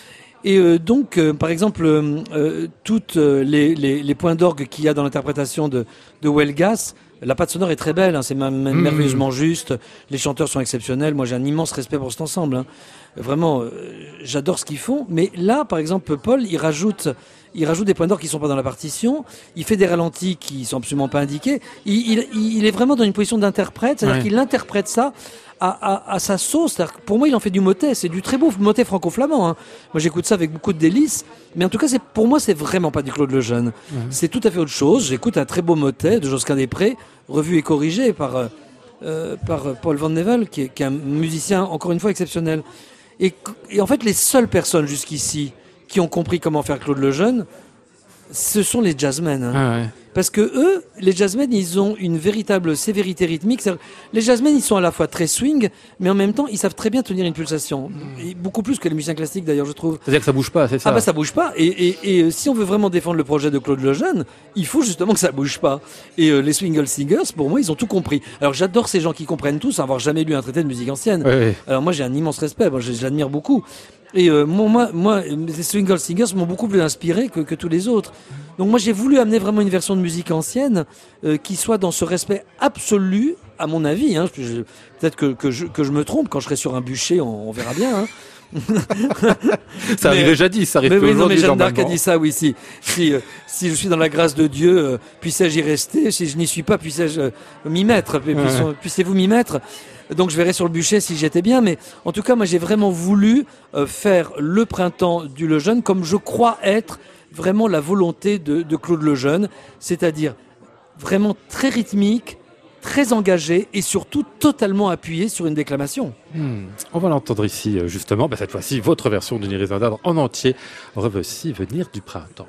Et euh, donc euh, par exemple euh, toutes les, les, les points d'orgue qu'il y a dans l'interprétation de, de Huelgas, la patte sonore est très belle, hein, c'est même mmh. merveilleusement juste, les chanteurs sont exceptionnels, moi j'ai un immense respect pour cet ensemble, hein. Vraiment euh, j'adore ce qu'ils font, mais là par exemple Paul il rajoute Il rajoute des points d'orgue qui ne sont pas dans la partition. Il fait des ralentis qui ne sont absolument pas indiqués. Il, il, il est vraiment dans une position d'interprète. C'est-à-dire ouais. qu'il interprète ça à, à, à sa sauce. C'est-à-dire que pour moi, il en fait du motet. C'est du très beau motet franco-flamand. Hein. Moi, j'écoute ça avec beaucoup de délices. Mais en tout cas, c'est, pour moi, c'est vraiment pas du Claude Lejeune. Ouais. C'est tout à fait autre chose. J'écoute un très beau motet de Josquin des Prés, revu et corrigé par, euh, par Paul Van Nevel, qui est, qui est un musicien, encore une fois, exceptionnel. Et, et en fait, les seules personnes jusqu'ici qui ont compris comment faire Claude Lejeune, ce sont les jazzmen. Hein. Ah ouais. Parce que eux, les jazzmen, ils ont une véritable sévérité rythmique. C'est-à-dire, les jazzmen, ils sont à la fois très swing, mais en même temps, ils savent très bien tenir une pulsation. Mmh. Et beaucoup plus que les musiciens classiques, d'ailleurs, je trouve. C'est-à-dire que ça bouge pas, c'est ça? Ah bah ça bouge pas. Et, et, et si on veut vraiment défendre le projet de Claude Lejeune, il faut justement que ça bouge pas. Et euh, les Swingle Singers, pour moi, ils ont tout compris. Alors j'adore ces gens qui comprennent tout sans avoir jamais lu un traité de musique ancienne. Oui, oui. Alors moi, j'ai un immense respect. Moi, je, je l'admire beaucoup. Et euh, moi, moi, les Swingle Singers m'ont beaucoup plus inspiré que, que tous les autres. Donc moi, j'ai voulu amener vraiment une version de musique ancienne euh, qui soit dans ce respect absolu, à mon avis. Hein, je, peut-être que, que, je, que je me trompe, quand je serai sur un bûcher, on, on verra bien. Hein. Ça arrivait jadis, ça arrive mais, plus oui, aujourd'hui. Non, mais Jeanne d'Arc a dit ça, oui. Si, si, euh, si je suis dans la grâce de Dieu, euh, puissais-je y rester. Si je n'y suis pas, puissais-je euh, m'y mettre. Ouais. Puissez-vous m'y mettre. Donc je verrai sur le bûcher si j'étais bien, mais en tout cas moi j'ai vraiment voulu euh, faire le printemps du Lejeune comme je crois être vraiment la volonté de, de Claude Lejeune, c'est-à-dire vraiment très rythmique, très engagé et surtout totalement appuyé sur une déclamation. Hmm. On va l'entendre ici justement, bah, cette fois-ci votre version de Nir et Zindard en entier, Revoici venir du printemps.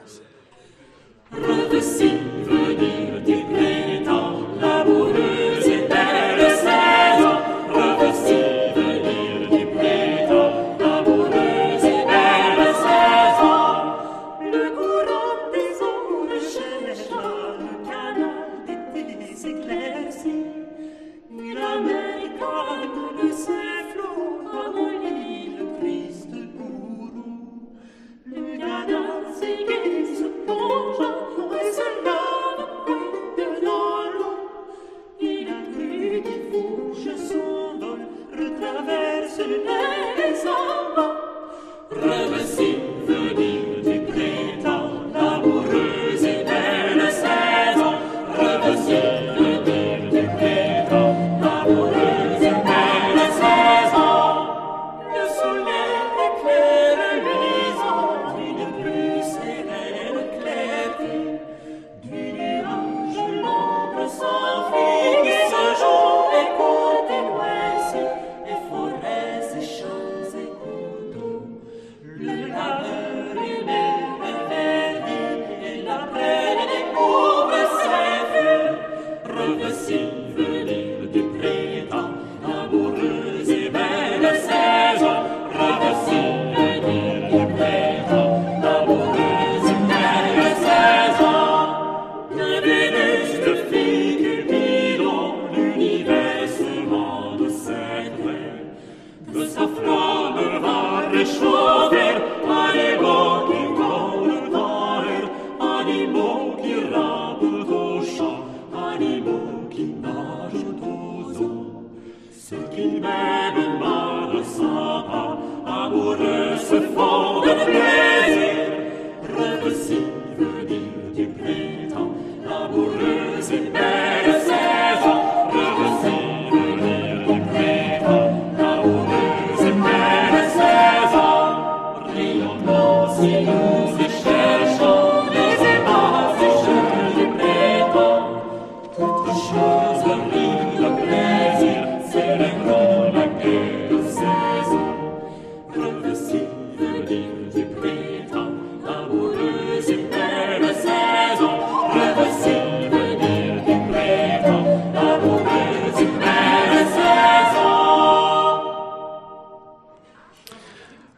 Revoici venir du printemps, l'amoureuse et belle saison. Revoici venir du printemps, l'amoureuse et belle saison. Le courant des eaux recherche le canal d'été éclairci. La mer calme de ses flots amollit le triste courroux. Le canal s'égaie, se plonge et se lave couille dans l'eau. Il a cru qu'il fouche son vol, retraverse les embats. Revoici venir du printemps, l'amoureuse et belle saison. Revoici venir du printemps, l'amoureuse et belle saison. Le soleil éclaire luisant d'une plus sereine clarté. Du nuage l'ombre s'enfuit et ce jour écoute et noisy, et forêts et champs et coteaux. Le labeur humain reverdit et la plaine découvre ses feux. Revoici venir du printemps, amoureuse et belle saison. Revoici venir du printemps, amoureuse et belle saison. De Vénus, de fille culminant l'univers semant de ses traits, de sa flamme va réchauffer animaux qui volent dans l'air, animaux qui rampent au champ, animaux qui nagent aux eaux. Ceux qui m'aiment mal sans pas, amoureux se font de plaisir. Revoici venir du printemps, amoureuse et belle saison. Revoici venir du printemps, amoureuse et belle saison. Rions si nous échappons.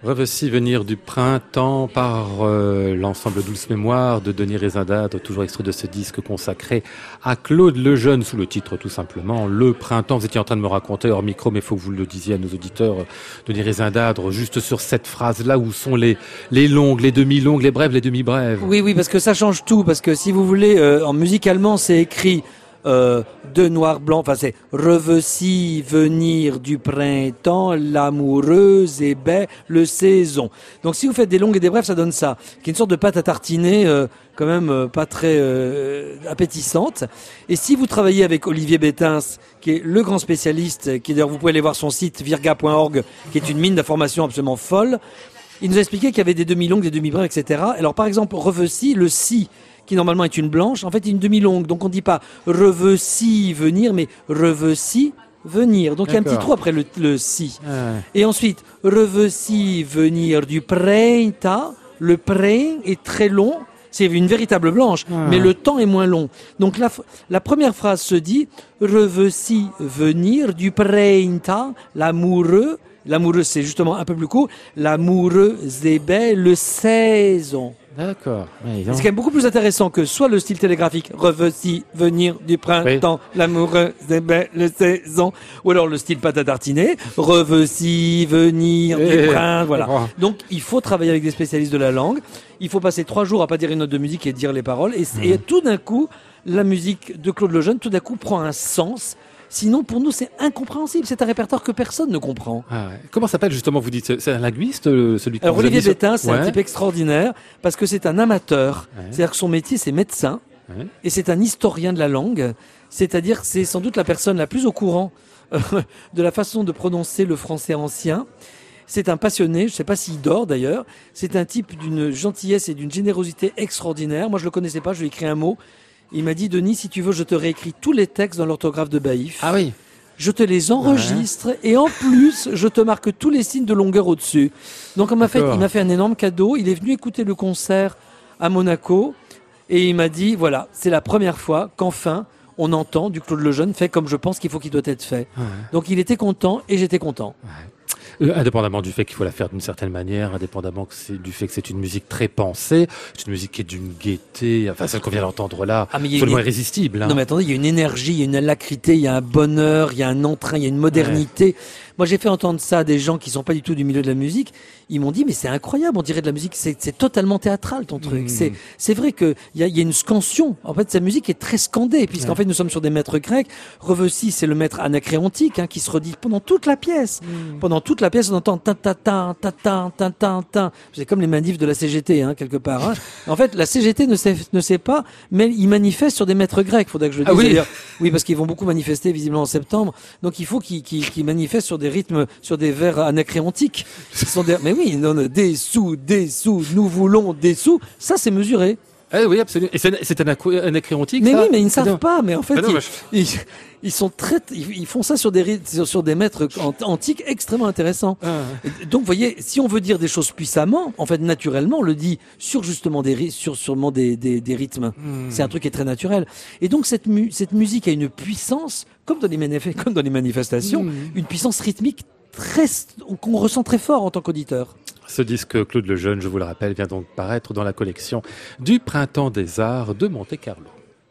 Revoici venir du printemps par euh, l'ensemble Douce Mémoire de Denis Rézindade, toujours extrait de ce disque consacré à Claude Lejeune, sous le titre tout simplement Le Printemps. Vous étiez en train de me raconter hors micro, mais il faut que vous le disiez à nos auditeurs, Denis Rézindade, juste sur cette phrase-là, où sont les, les longues, les demi-longues, les brèves, les demi-brèves. Oui, oui, parce que ça change tout, parce que si vous voulez, euh, en musicalement, c'est écrit Euh, de noir blanc, enfin c'est revoici venir du printemps, l'amoureuse et belle saison. Donc si vous faites des longues et des brèves, ça donne ça, qui est une sorte de pâte à tartiner, euh, quand même euh, pas très euh, appétissante. Et si vous travaillez avec Olivier Bétins, qui est le grand spécialiste, qui d'ailleurs vous pouvez aller voir son site virga point org, qui est une mine d'informations absolument folle, il nous a expliqué qu'il y avait des demi-longues, des demi-brèves, et cetera. Alors par exemple, revoici le si, qui normalement est une blanche, en fait est une demi-longue. Donc on ne dit pas revoici venir, mais revoici venir. Donc il y a un petit trou après le, le si. Ah. Et ensuite, revoici venir du printemps. Le printemps est très long. C'est une véritable blanche, ah. mais le temps est moins long. Donc la, la première phrase se dit revoici venir du printemps, l'amoureux. L'amoureux, c'est justement un peu plus court. L'amoureuse est belle saison. D'accord. Oui, c'est quand même beaucoup plus intéressant que soit le style télégraphique, revoici venir du printemps, oui. L'amoureuse est belle saison, ou alors le style pâte à tartiner, revoici venir et du printemps, voilà. Oh. Donc il faut travailler avec des spécialistes de la langue. Il faut passer trois jours à pas dire une note de musique et dire les paroles. Et, mmh. et tout d'un coup, la musique de Claude Lejeune, tout d'un coup, prend un sens. Sinon, pour nous, c'est incompréhensible. C'est un répertoire que personne ne comprend. Ah ouais. Comment s'appelle justement, vous dites, c'est un linguiste, celui qui Alors, vous Olivier a mis Bétins, c'est ouais. un type extraordinaire parce que c'est un amateur. Ouais. C'est-à-dire que son métier, c'est médecin. Ouais. Et c'est un historien de la langue. C'est-à-dire que c'est sans doute la personne la plus au courant euh, de la façon de prononcer le français ancien. C'est un passionné, je ne sais pas s'il dort d'ailleurs. C'est un type d'une gentillesse et d'une générosité extraordinaire. Moi, je ne le connaissais pas, je lui ai écrit un mot. Il m'a dit, Denis, si tu veux, je te réécris tous les textes dans l'orthographe de Baïf. Ah oui. Je te les enregistre ouais. et en plus, je te marque tous les signes de longueur au-dessus. Donc, on m'a fait, il m'a fait un énorme cadeau. Il est venu écouter le concert à Monaco et il m'a dit, voilà, c'est la première fois qu'enfin, on entend du Claude Lejeune fait comme je pense qu'il faut qu'il doit être fait. Ouais. Donc, il était content et j'étais content. Ouais. Euh, indépendamment du fait qu'il faut la faire d'une certaine manière, indépendamment que c'est, du fait que c'est une musique très pensée, c'est une musique qui est d'une gaieté, enfin celle qu'on vient d'entendre là, ah, absolument une... irrésistible. Hein. Non mais attendez, il y a une énergie, il y a une alacrité, il y a un bonheur, il y a un entrain, il y a une modernité. Ouais. Moi j'ai fait entendre ça à des gens qui sont pas du tout du milieu de la musique, ils m'ont dit mais c'est incroyable, on dirait de la musique, c'est, c'est totalement théâtral ton truc. Mmh. C'est, c'est vrai qu'il y a, y a une scansion, en fait sa musique est très scandée, puisqu'en ouais. fait nous sommes sur des maîtres grecs. Revoici, c'est le maître anacréontique hein, qui se redit pendant toute la pièce. Mmh. Pendant toute la pièce on entend tin tin tin tin tin tin tin tin. C'est comme les manifs de la C G T hein, quelque part. Hein. En fait la C G T ne sait, ne sait pas, mais ils manifestent sur des maîtres grecs, faudrait que je le dise. Ah oui. D'ailleurs. Oui parce qu'ils vont beaucoup manifester visiblement en septembre, donc il faut qu'ils, qu'ils, qu'ils manifestent sur des rythmes, sur des vers anacréontiques. Sont des... Mais oui, non, des sous, des sous, nous voulons des sous, ça c'est mesuré. Eh oui, absolument. Et c'est, c'est anacréontique, mais ça? oui, mais ils ne savent non. pas. Mais en fait, mais non, ils, mais je... ils, ils sont très, ils, ils font ça sur des sur, sur des maîtres antiques extrêmement intéressants. Ah. Donc, vous voyez, si on veut dire des choses puissamment, en fait, naturellement, on le dit sur justement des sur sûrement des des, des rythmes. Hmm. C'est un truc qui est très naturel. Et donc cette mu, cette musique a une puissance, comme dans les manif- comme dans les manifestations, hmm. une puissance rythmique très qu'on ressent très fort en tant qu'auditeur. Ce disque Claude Lejeune, je vous le rappelle, vient donc paraître dans la collection du Printemps des Arts de Monte-Carlo.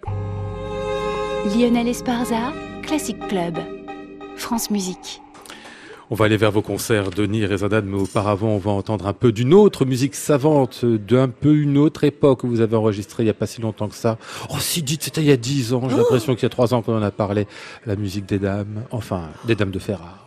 Lionel Esparza, Classic Club, France Musique. On va aller vers vos concerts, Denis Rézindade, mais auparavant, on va entendre un peu d'une autre musique savante, d'un peu une autre époque que vous avez enregistrée il n'y a pas si longtemps que ça. Oh, si dites, c'était il y a dix ans, j'ai oh l'impression qu'il y a trois ans qu'on en a parlé. La musique des dames, enfin, des dames de Ferrare.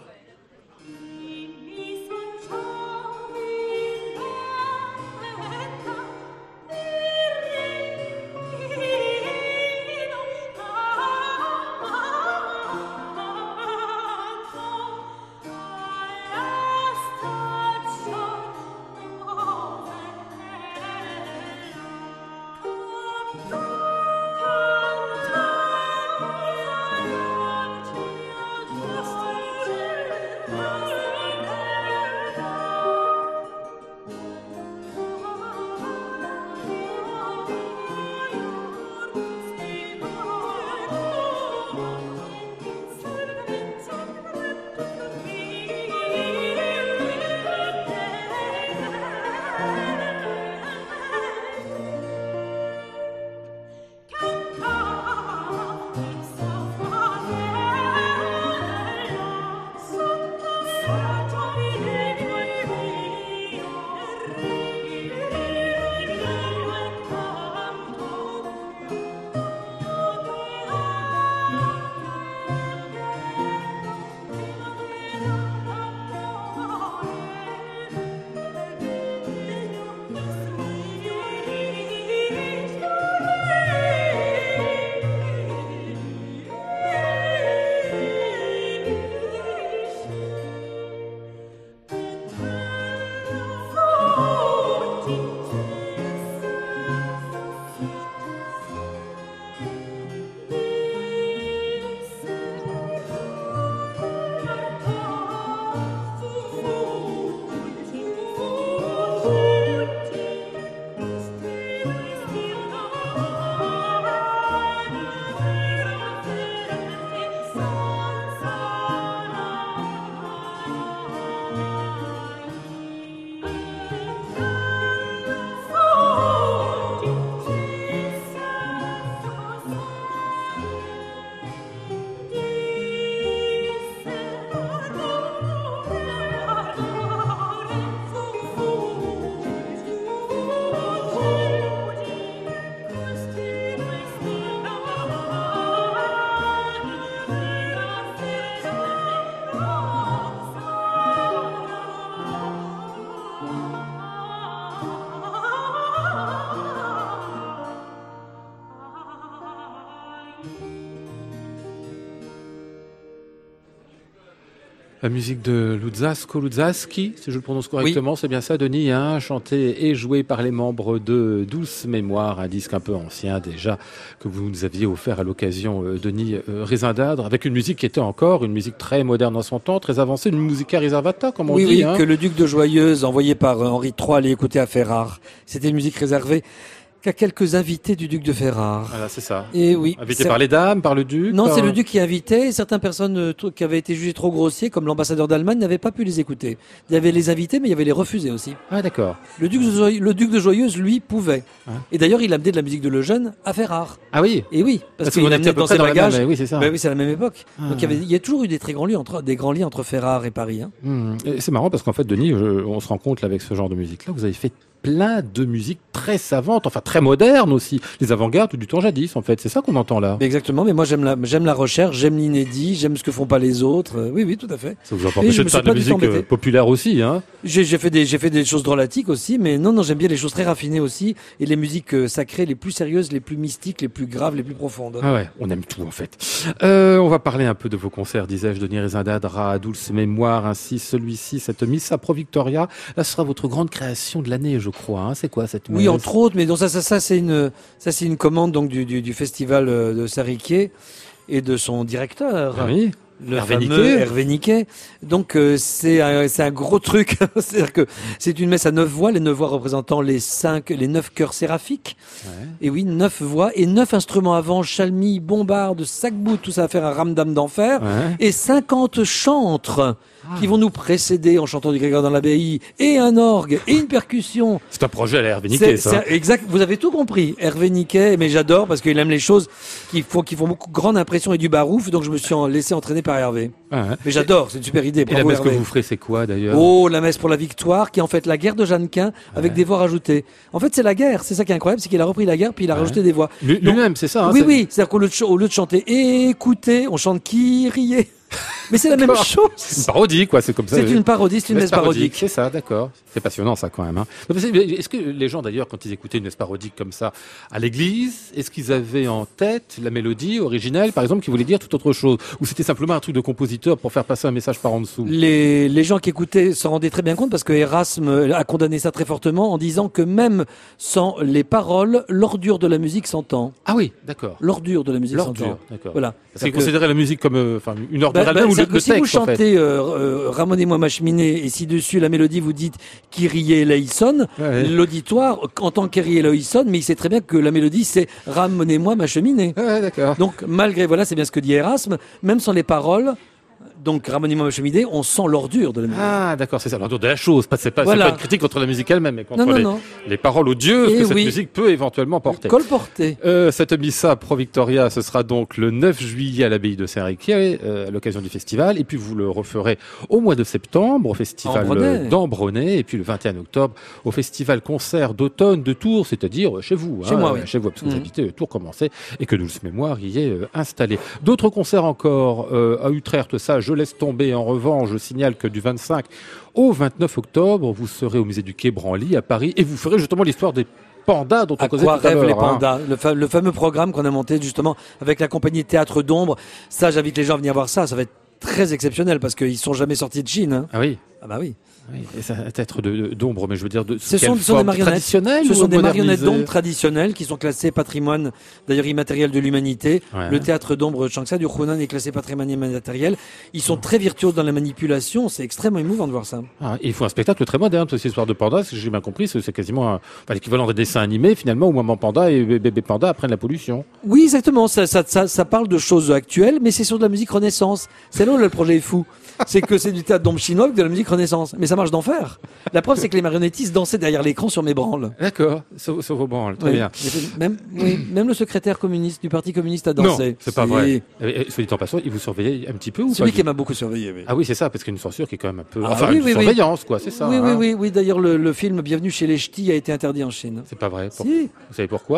La musique de Luzzasco Luzzaski, si je le prononce correctement, oui. C'est bien ça, Denis, hein, chanté et joué par les membres de Douce Mémoire, un disque un peu ancien déjà, que vous nous aviez offert à l'occasion, euh, Denis euh, Résindadre, avec une musique qui était encore une musique très moderne en son temps, très avancée, une musica riservata, comme on oui, dit. Oui, hein. Que le duc de Joyeuse, envoyé par euh, Henri trois, allait écouter à Ferrare. C'était une musique réservée qu'à quelques invités du duc de Ferrare. Voilà, c'est ça. Et oui. Invité par les dames, par le duc. Non, par... c'est le duc qui invitait. Et certaines personnes euh, qui avaient été jugées trop grossiers, comme l'ambassadeur d'Allemagne, n'avaient pas pu les écouter. Il y avait les invités, mais il y avait les refusés aussi. Ah, d'accord. Le duc de, Joyeuse, le duc de Joyeuse, lui, pouvait. Ah. Et d'ailleurs, il amenait de la musique de Lejeune à Ferrare. Ah oui. Et oui, parce, parce qu'il amenait dans ses bagages. Même, oui, c'est ça. Ben oui, c'est à la même époque. Ah. Donc il y avait, il y a toujours eu des très grands liens entre, des grands liens entre Ferrare et Paris. Hein. Mmh. Et c'est marrant parce qu'en fait, Denis, je, on se rend compte là, avec ce genre de musique-là, vous avez fait plein de musique très savante, enfin très moderne aussi, les avant-gardes du temps jadis en fait, c'est ça qu'on entend là. Exactement, mais moi j'aime la, j'aime la recherche, j'aime l'inédit, j'aime ce que font pas les autres, euh, oui oui tout à fait. Ça vous a pas empêché de faire de la musique euh, populaire aussi, hein. J'ai, j'ai fait des, j'ai fait des choses drôlatiques aussi, mais non non j'aime bien les choses très raffinées aussi, et les musiques euh, sacrées les plus sérieuses, les plus mystiques, les plus graves, les plus profondes. Ah ouais, on aime tout en fait. Euh, on va parler un peu de vos concerts, disais-je, Denis Résindadre à Douce Mémoire, ainsi celui-ci, cette Missa Pro Victoria, là ce sera votre grande création de l'année je crois, hein. C'est quoi cette messe? Oui, entre autres, mais donc ça, ça, ça c'est une, ça c'est une commande donc du, du, du festival de Sarriquier et de son directeur. Ah oui. Le Hervé fameux Niquet. Hervé Niquet. Donc euh, c'est un, c'est un gros truc. C'est-à-dire que c'est une messe à neuf voix, les neuf voix représentant les cinq, les neuf chœurs séraphiques. Ouais. Et oui, neuf voix et neuf instruments avant, chalmis, bombarde, sac-bout, tout ça à faire un ramdam d'enfer. Ouais. Et cinquante chantres. Ah. Qui vont nous précéder en chantant du Grégoire dans l'abbaye, et un orgue, et une percussion. C'est un projet à la Hervé Niquet, c'est, ça. C'est exact, vous avez tout compris. Hervé Niquet, mais j'adore parce qu'il aime les choses qui font, qui font beaucoup grande impression et du barouf, donc je me suis en, laissé entraîner par Hervé. Ah ouais. Mais j'adore, c'est une super idée. Bravo, et la messe Hervé. Que vous ferez, c'est quoi d'ailleurs? Oh, la messe pour la victoire, qui est en fait la guerre de Jeannequin, avec ouais. des voix rajoutées. En fait, c'est la guerre, c'est ça qui est incroyable, c'est qu'il a repris la guerre, puis il a ouais. rajouté des voix. Lui, donc, lui-même, c'est ça. Hein, oui, c'est... oui, c'est-à-dire qu'au lieu de, ch- au lieu de chanter écoutez, on chante Kyrie. Mais c'est la même chose. Une parodie, quoi, c'est comme ça. C'est une parodie, c'est une messe parodique. C'est ça, d'accord. C'est passionnant, ça, quand même. Hein. Est-ce que les gens, d'ailleurs, quand ils écoutaient une messe parodique comme ça à l'église, est-ce qu'ils avaient en tête la mélodie originelle, par exemple, qui voulait dire tout autre chose? Ou c'était simplement un truc de compositeur pour faire passer un message par en dessous? Les, les gens qui écoutaient s'en rendaient très bien compte parce que Erasme a condamné ça très fortement en disant que même sans les paroles, l'ordure de la musique s'entend. Ah oui, d'accord. L'ordure de la musique l'ordure, s'entend. D'accord. Voilà. Parce qu'ils considéraient la musique comme euh, une ordre bah, bah, ou le, que le si texte, vous chantez en fait. euh, euh, Ramonez-moi ma cheminée et si dessus la mélodie vous dites Kyrie eleison, ouais. l'auditoire entend Kyrie eleison, mais il sait très bien que la mélodie c'est Ramonez-moi ma cheminée. Ouais, d'accord. Donc malgré, voilà, c'est bien ce que dit Erasme, même sans les paroles, donc Ramonez-moi ma cheminée, on sent l'ordure de la musique. Ah d'accord, c'est ça, l'ordure de la chose. C'est pas, voilà. c'est pas une critique contre la musique elle-même, mais contre non, non, les, non. les paroles odieuses et que oui. cette musique peut éventuellement porter. Colporter. Euh, cette Missa Pro Victoria, ce sera donc le neuf juillet à l'abbaye de Saint-Riquier, euh, à l'occasion du festival, et puis vous le referez au mois de septembre au festival d'Ambronay, et puis le vingt et un octobre au festival concert d'automne de Tours, c'est-à-dire chez vous. Chez hein, moi, oui. Chez vous, parce que mmh. vous habitez Tours commencé et que Douce Mémoire y est euh, installé. D'autres concerts encore euh, à Utrecht, ça je laisse tomber. En revanche, je signale que du vingt-cinq au vingt-neuf octobre, vous serez au musée du Quai Branly à Paris et vous ferez justement l'histoire des pandas dont on causait tout à l'heure. À quoi rêvent les hein. pandas, le, fa- le fameux programme qu'on a monté justement avec la compagnie Théâtre d'Ombre. Ça, j'invite les gens à venir voir ça. Ça va être très exceptionnel parce qu'ils sont jamais sortis de Chine. Hein. Ah oui. Ah bah oui. Oui, et ça va être de, d'ombre, mais je veux dire de ce sont, sont des marionnettes traditionnelles. Ce sont des modernisées. marionnettes d'ombre traditionnelles qui sont classées patrimoine d'ailleurs immatériel de l'humanité. Ouais. Le théâtre d'ombre Changsha du Hunan est classé patrimoine immatériel. Ils sont très virtuoses dans la manipulation. C'est extrêmement émouvant de voir ça. Ah, et il faut un spectacle très moderne, cette histoire de panda. Si j'ai bien compris, c'est, c'est quasiment un, enfin, l'équivalent d'un dessin animé finalement où maman panda et bébé panda apprennent la pollution. Oui, exactement. Ça, ça, ça, ça parle de choses actuelles, mais c'est sur de la musique Renaissance. C'est là où le projet est fou. C'est que c'est du théâtre d'ombre chinois avec de la musique Renaissance. Mais ça marche d'enfer. La preuve, c'est que les marionnettistes dansaient derrière l'écran sur mes branles. D'accord, sur, sur vos branles, très oui. bien. Même, oui, même le secrétaire communiste du Parti communiste a dansé. Non, c'est pas vrai. Et, et, soit dit en passant, il vous surveillait un petit peu ou c'est pas? lui qui m'a beaucoup surveillé. Oui. Ah oui, c'est ça, parce qu'il y a une censure qui est quand même un peu... Ah, enfin, oui, une oui, surveillance, oui. quoi, c'est ça. Oui, hein. oui, oui, oui. D'ailleurs, le, le film Bienvenue chez les Ch'tis a été interdit en Chine. C'est pas vrai. Pour... Si. Vous savez pourquoi?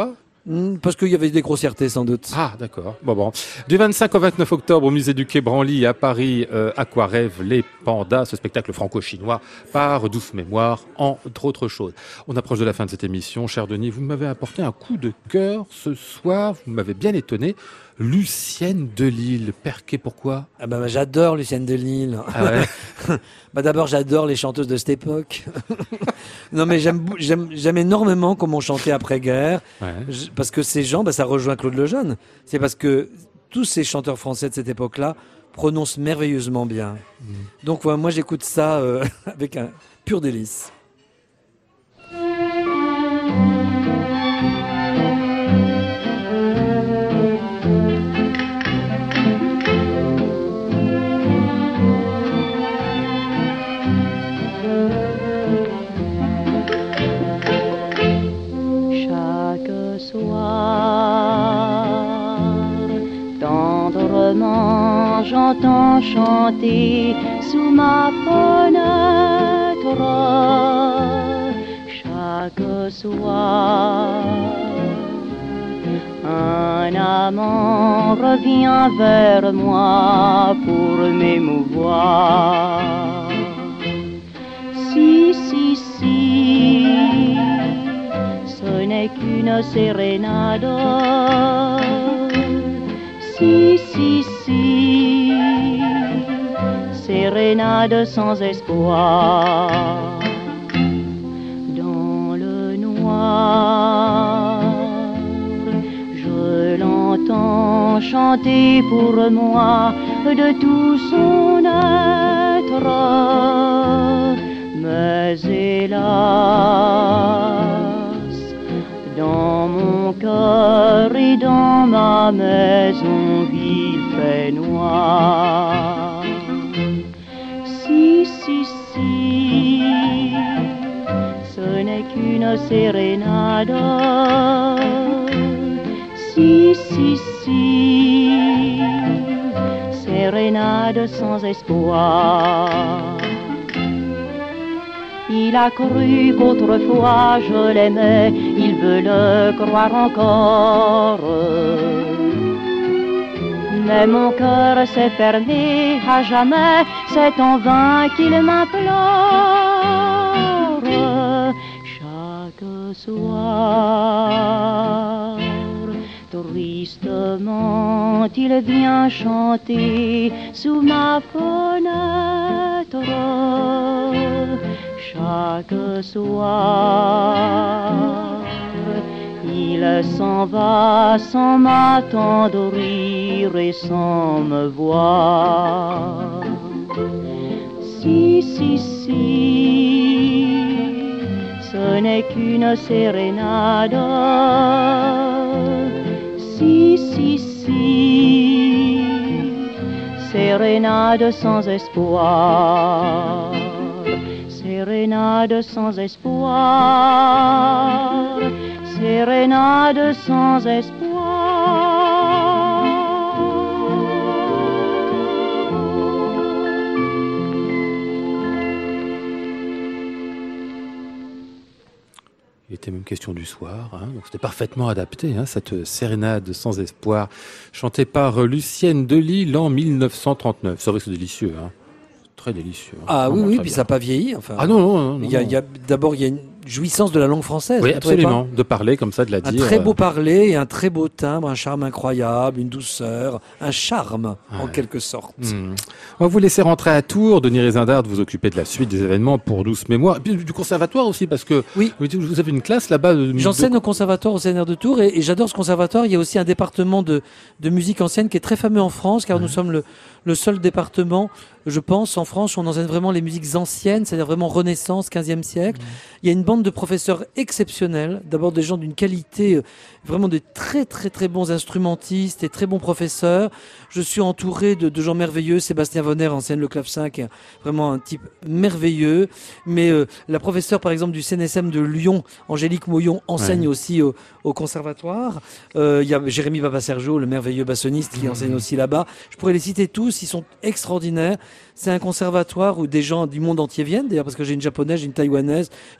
Parce qu'il y avait des grossièretés, sans doute. Ah, d'accord. Bon, bon. Du vingt-cinq au vingt-neuf octobre, au musée du Quai Branly à Paris, euh, Aquarêve, les pandas, ce spectacle franco-chinois par Douce Mémoire, entre autres choses. On approche de la fin de cette émission. Cher Denis, vous m'avez apporté un coup de cœur ce soir. Vous m'avez bien étonné. Lucienne Delille. Perquet, pourquoi? Ah bah, bah, j'adore Lucienne Delille. Ah ouais. Bah d'abord, j'adore les chanteuses de cette époque. Non mais j'aime, j'aime, j'aime énormément comment on chantait après-guerre. Ouais. Je, parce que ces gens, bah, ça rejoint Claude Lejeune. C'est parce que tous ces chanteurs français de cette époque-là prononcent merveilleusement bien. Mmh. Donc ouais, moi j'écoute ça euh, avec un pur délice. J'entends chanter sous ma fenêtre chaque soir. Un amant revient vers moi pour m'émouvoir. Si, si, si, ce n'est qu'une sérénade. Si, si, si, sérénade sans espoir. Dans le noir, je l'entends chanter pour moi de tout son être. Mais hélas, dans mon cœur et dans ma maison, il fait noir. Si, si, si, ce n'est qu'une sérénade. Si, si, si, sérénade sans espoir. Il a cru qu'autrefois je l'aimais, il veut le croire encore. Mais mon cœur s'est fermé à jamais, c'est en vain qu'il m'implore. Chaque soir, tristement, il vient chanter sous ma fenêtre. Chaque soir, il s'en va sans m'attendrir et sans me voir. Si, si, si, ce n'est qu'une sérénade. Si, si, si, sérénade sans espoir. Sérénade sans espoir, sérénade sans espoir. Il était même question du soir, hein, donc c'était parfaitement adapté, hein, cette sérénade sans espoir, chantée par Lucienne Delille en mille neuf cent trente-neuf. C'est vrai que c'est délicieux, hein. Très délicieux. Ah oui, oui, puis bien. Ça n'a pas vieilli. Enfin, ah non, non, non. Il y a, il y a, d'abord, il y a une jouissance de la langue française. Oui, absolument. De parler comme ça, de la un dire. Un très beau parler, et un très beau timbre, un charme incroyable, une douceur, un charme, ouais. En quelque sorte. Mmh. On va vous laisser rentrer à Tours. Denis Rézindard, vous occupez de la suite des événements pour Douce Mémoire. Et puis du conservatoire aussi, parce que oui. Vous avez une classe là-bas. De... J'enseigne au conservatoire au C N R de Tours, et, et j'adore ce conservatoire. Il y a aussi un département de, de musique ancienne qui est très fameux en France, car ouais. Nous sommes le, le seul département, je pense, en France, où on enseigne vraiment les musiques anciennes, c'est-à-dire vraiment Renaissance, quinzième siècle. Mmh. Il y a une bande de professeurs exceptionnels, d'abord des gens d'une qualité, euh, vraiment de très très très bons instrumentistes et très bons professeurs. Je suis entouré de, de gens merveilleux. Sébastien Vonner enseigne le clavecin, qui est vraiment un type merveilleux. Mais euh, la professeure, par exemple, du C N S M de Lyon, Angélique Moyon, enseigne ouais. aussi au, au conservatoire. Euh, il y a Jérémy Papa-Sergio, le merveilleux bassoniste, qui mmh. enseigne aussi là-bas. Je pourrais les citer tous, ils sont extraordinaires. C'est un conservatoire où des gens du monde entier viennent, d'ailleurs, parce que j'ai une japonaise, j'ai une taïwanaise, j'ai un brésilien.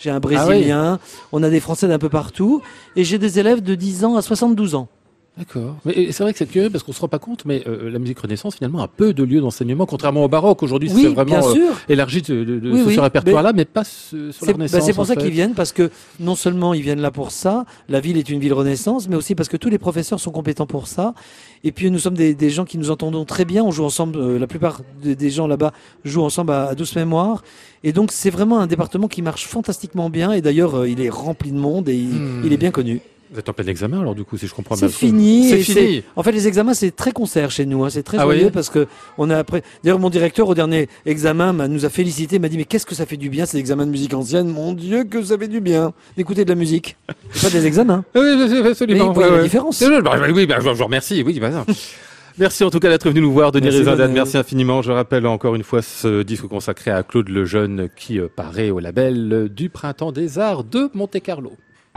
brésiliens, ah oui. on a des Français d'un peu partout, et j'ai des élèves de dix ans à soixante-douze ans. D'accord. Mais c'est vrai que c'est curieux parce qu'on se rend pas compte, mais euh, la musique Renaissance finalement a peu de lieux d'enseignement, contrairement au baroque. Aujourd'hui, oui, c'est vraiment euh, élargi de, de, de oui, ce oui, répertoire-là, mais, mais pas ce, sur la Renaissance. Bah c'est pour ça fait. qu'ils viennent, parce que non seulement ils viennent là pour ça, la ville est une ville Renaissance, mais aussi parce que tous les professeurs sont compétents pour ça. Et puis nous sommes des, des gens qui nous entendons très bien. On joue ensemble. Euh, la plupart des, des gens là-bas jouent ensemble à, à douce mémoire. Et donc c'est vraiment un département qui marche fantastiquement bien. Et d'ailleurs, euh, il est rempli de monde et il, hmm. il est bien connu. Vous êtes en plein examen alors du coup si je comprends bien. C'est fini. C'est fini. C'est... En fait les examens c'est très concert chez nous, hein. C'est très ah joyeux oui parce que on a après. D'ailleurs mon directeur au dernier examen m'a, nous a félicité, m'a dit mais qu'est-ce que ça fait du bien ces examens de musique ancienne, mon Dieu que ça fait du bien d'écouter de la musique. C'est pas des examens. Oui absolument. Mais vous voyez ouais, la ouais. différence. Bah, oui bah, je vous remercie. Oui bah, Merci en tout cas d'être venu nous voir, Denis Rezendane. Merci infiniment. Je rappelle encore une fois ce disque consacré à Claude Lejeune qui euh, paraît au label du Printemps des Arts de Monte-Carlo.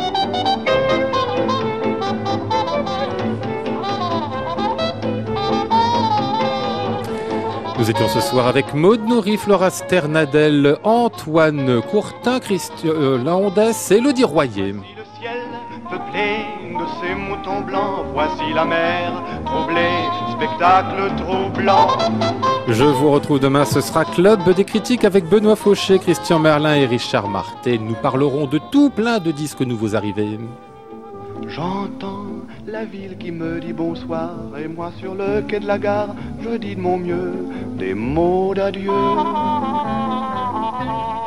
Nous étions ce soir avec Maud Nourri, Flora Sternadel, Antoine Courtin, Christian euh, Laondès et Elodie Royer. Le ciel peuplé de ces moutons blancs, voici la mer troublée, spectacle troublant. Je vous retrouve demain, ce sera Club des critiques avec Benoît Fauché, Christian Merlin et Richard Marté. Nous parlerons de tout plein de disques nouveaux arrivés. J'entends la ville qui me dit bonsoir, et moi sur le quai de la gare, je dis de mon mieux des mots d'adieu.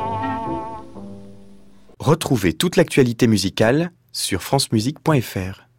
Retrouvez toute l'actualité musicale sur francemusique point f r.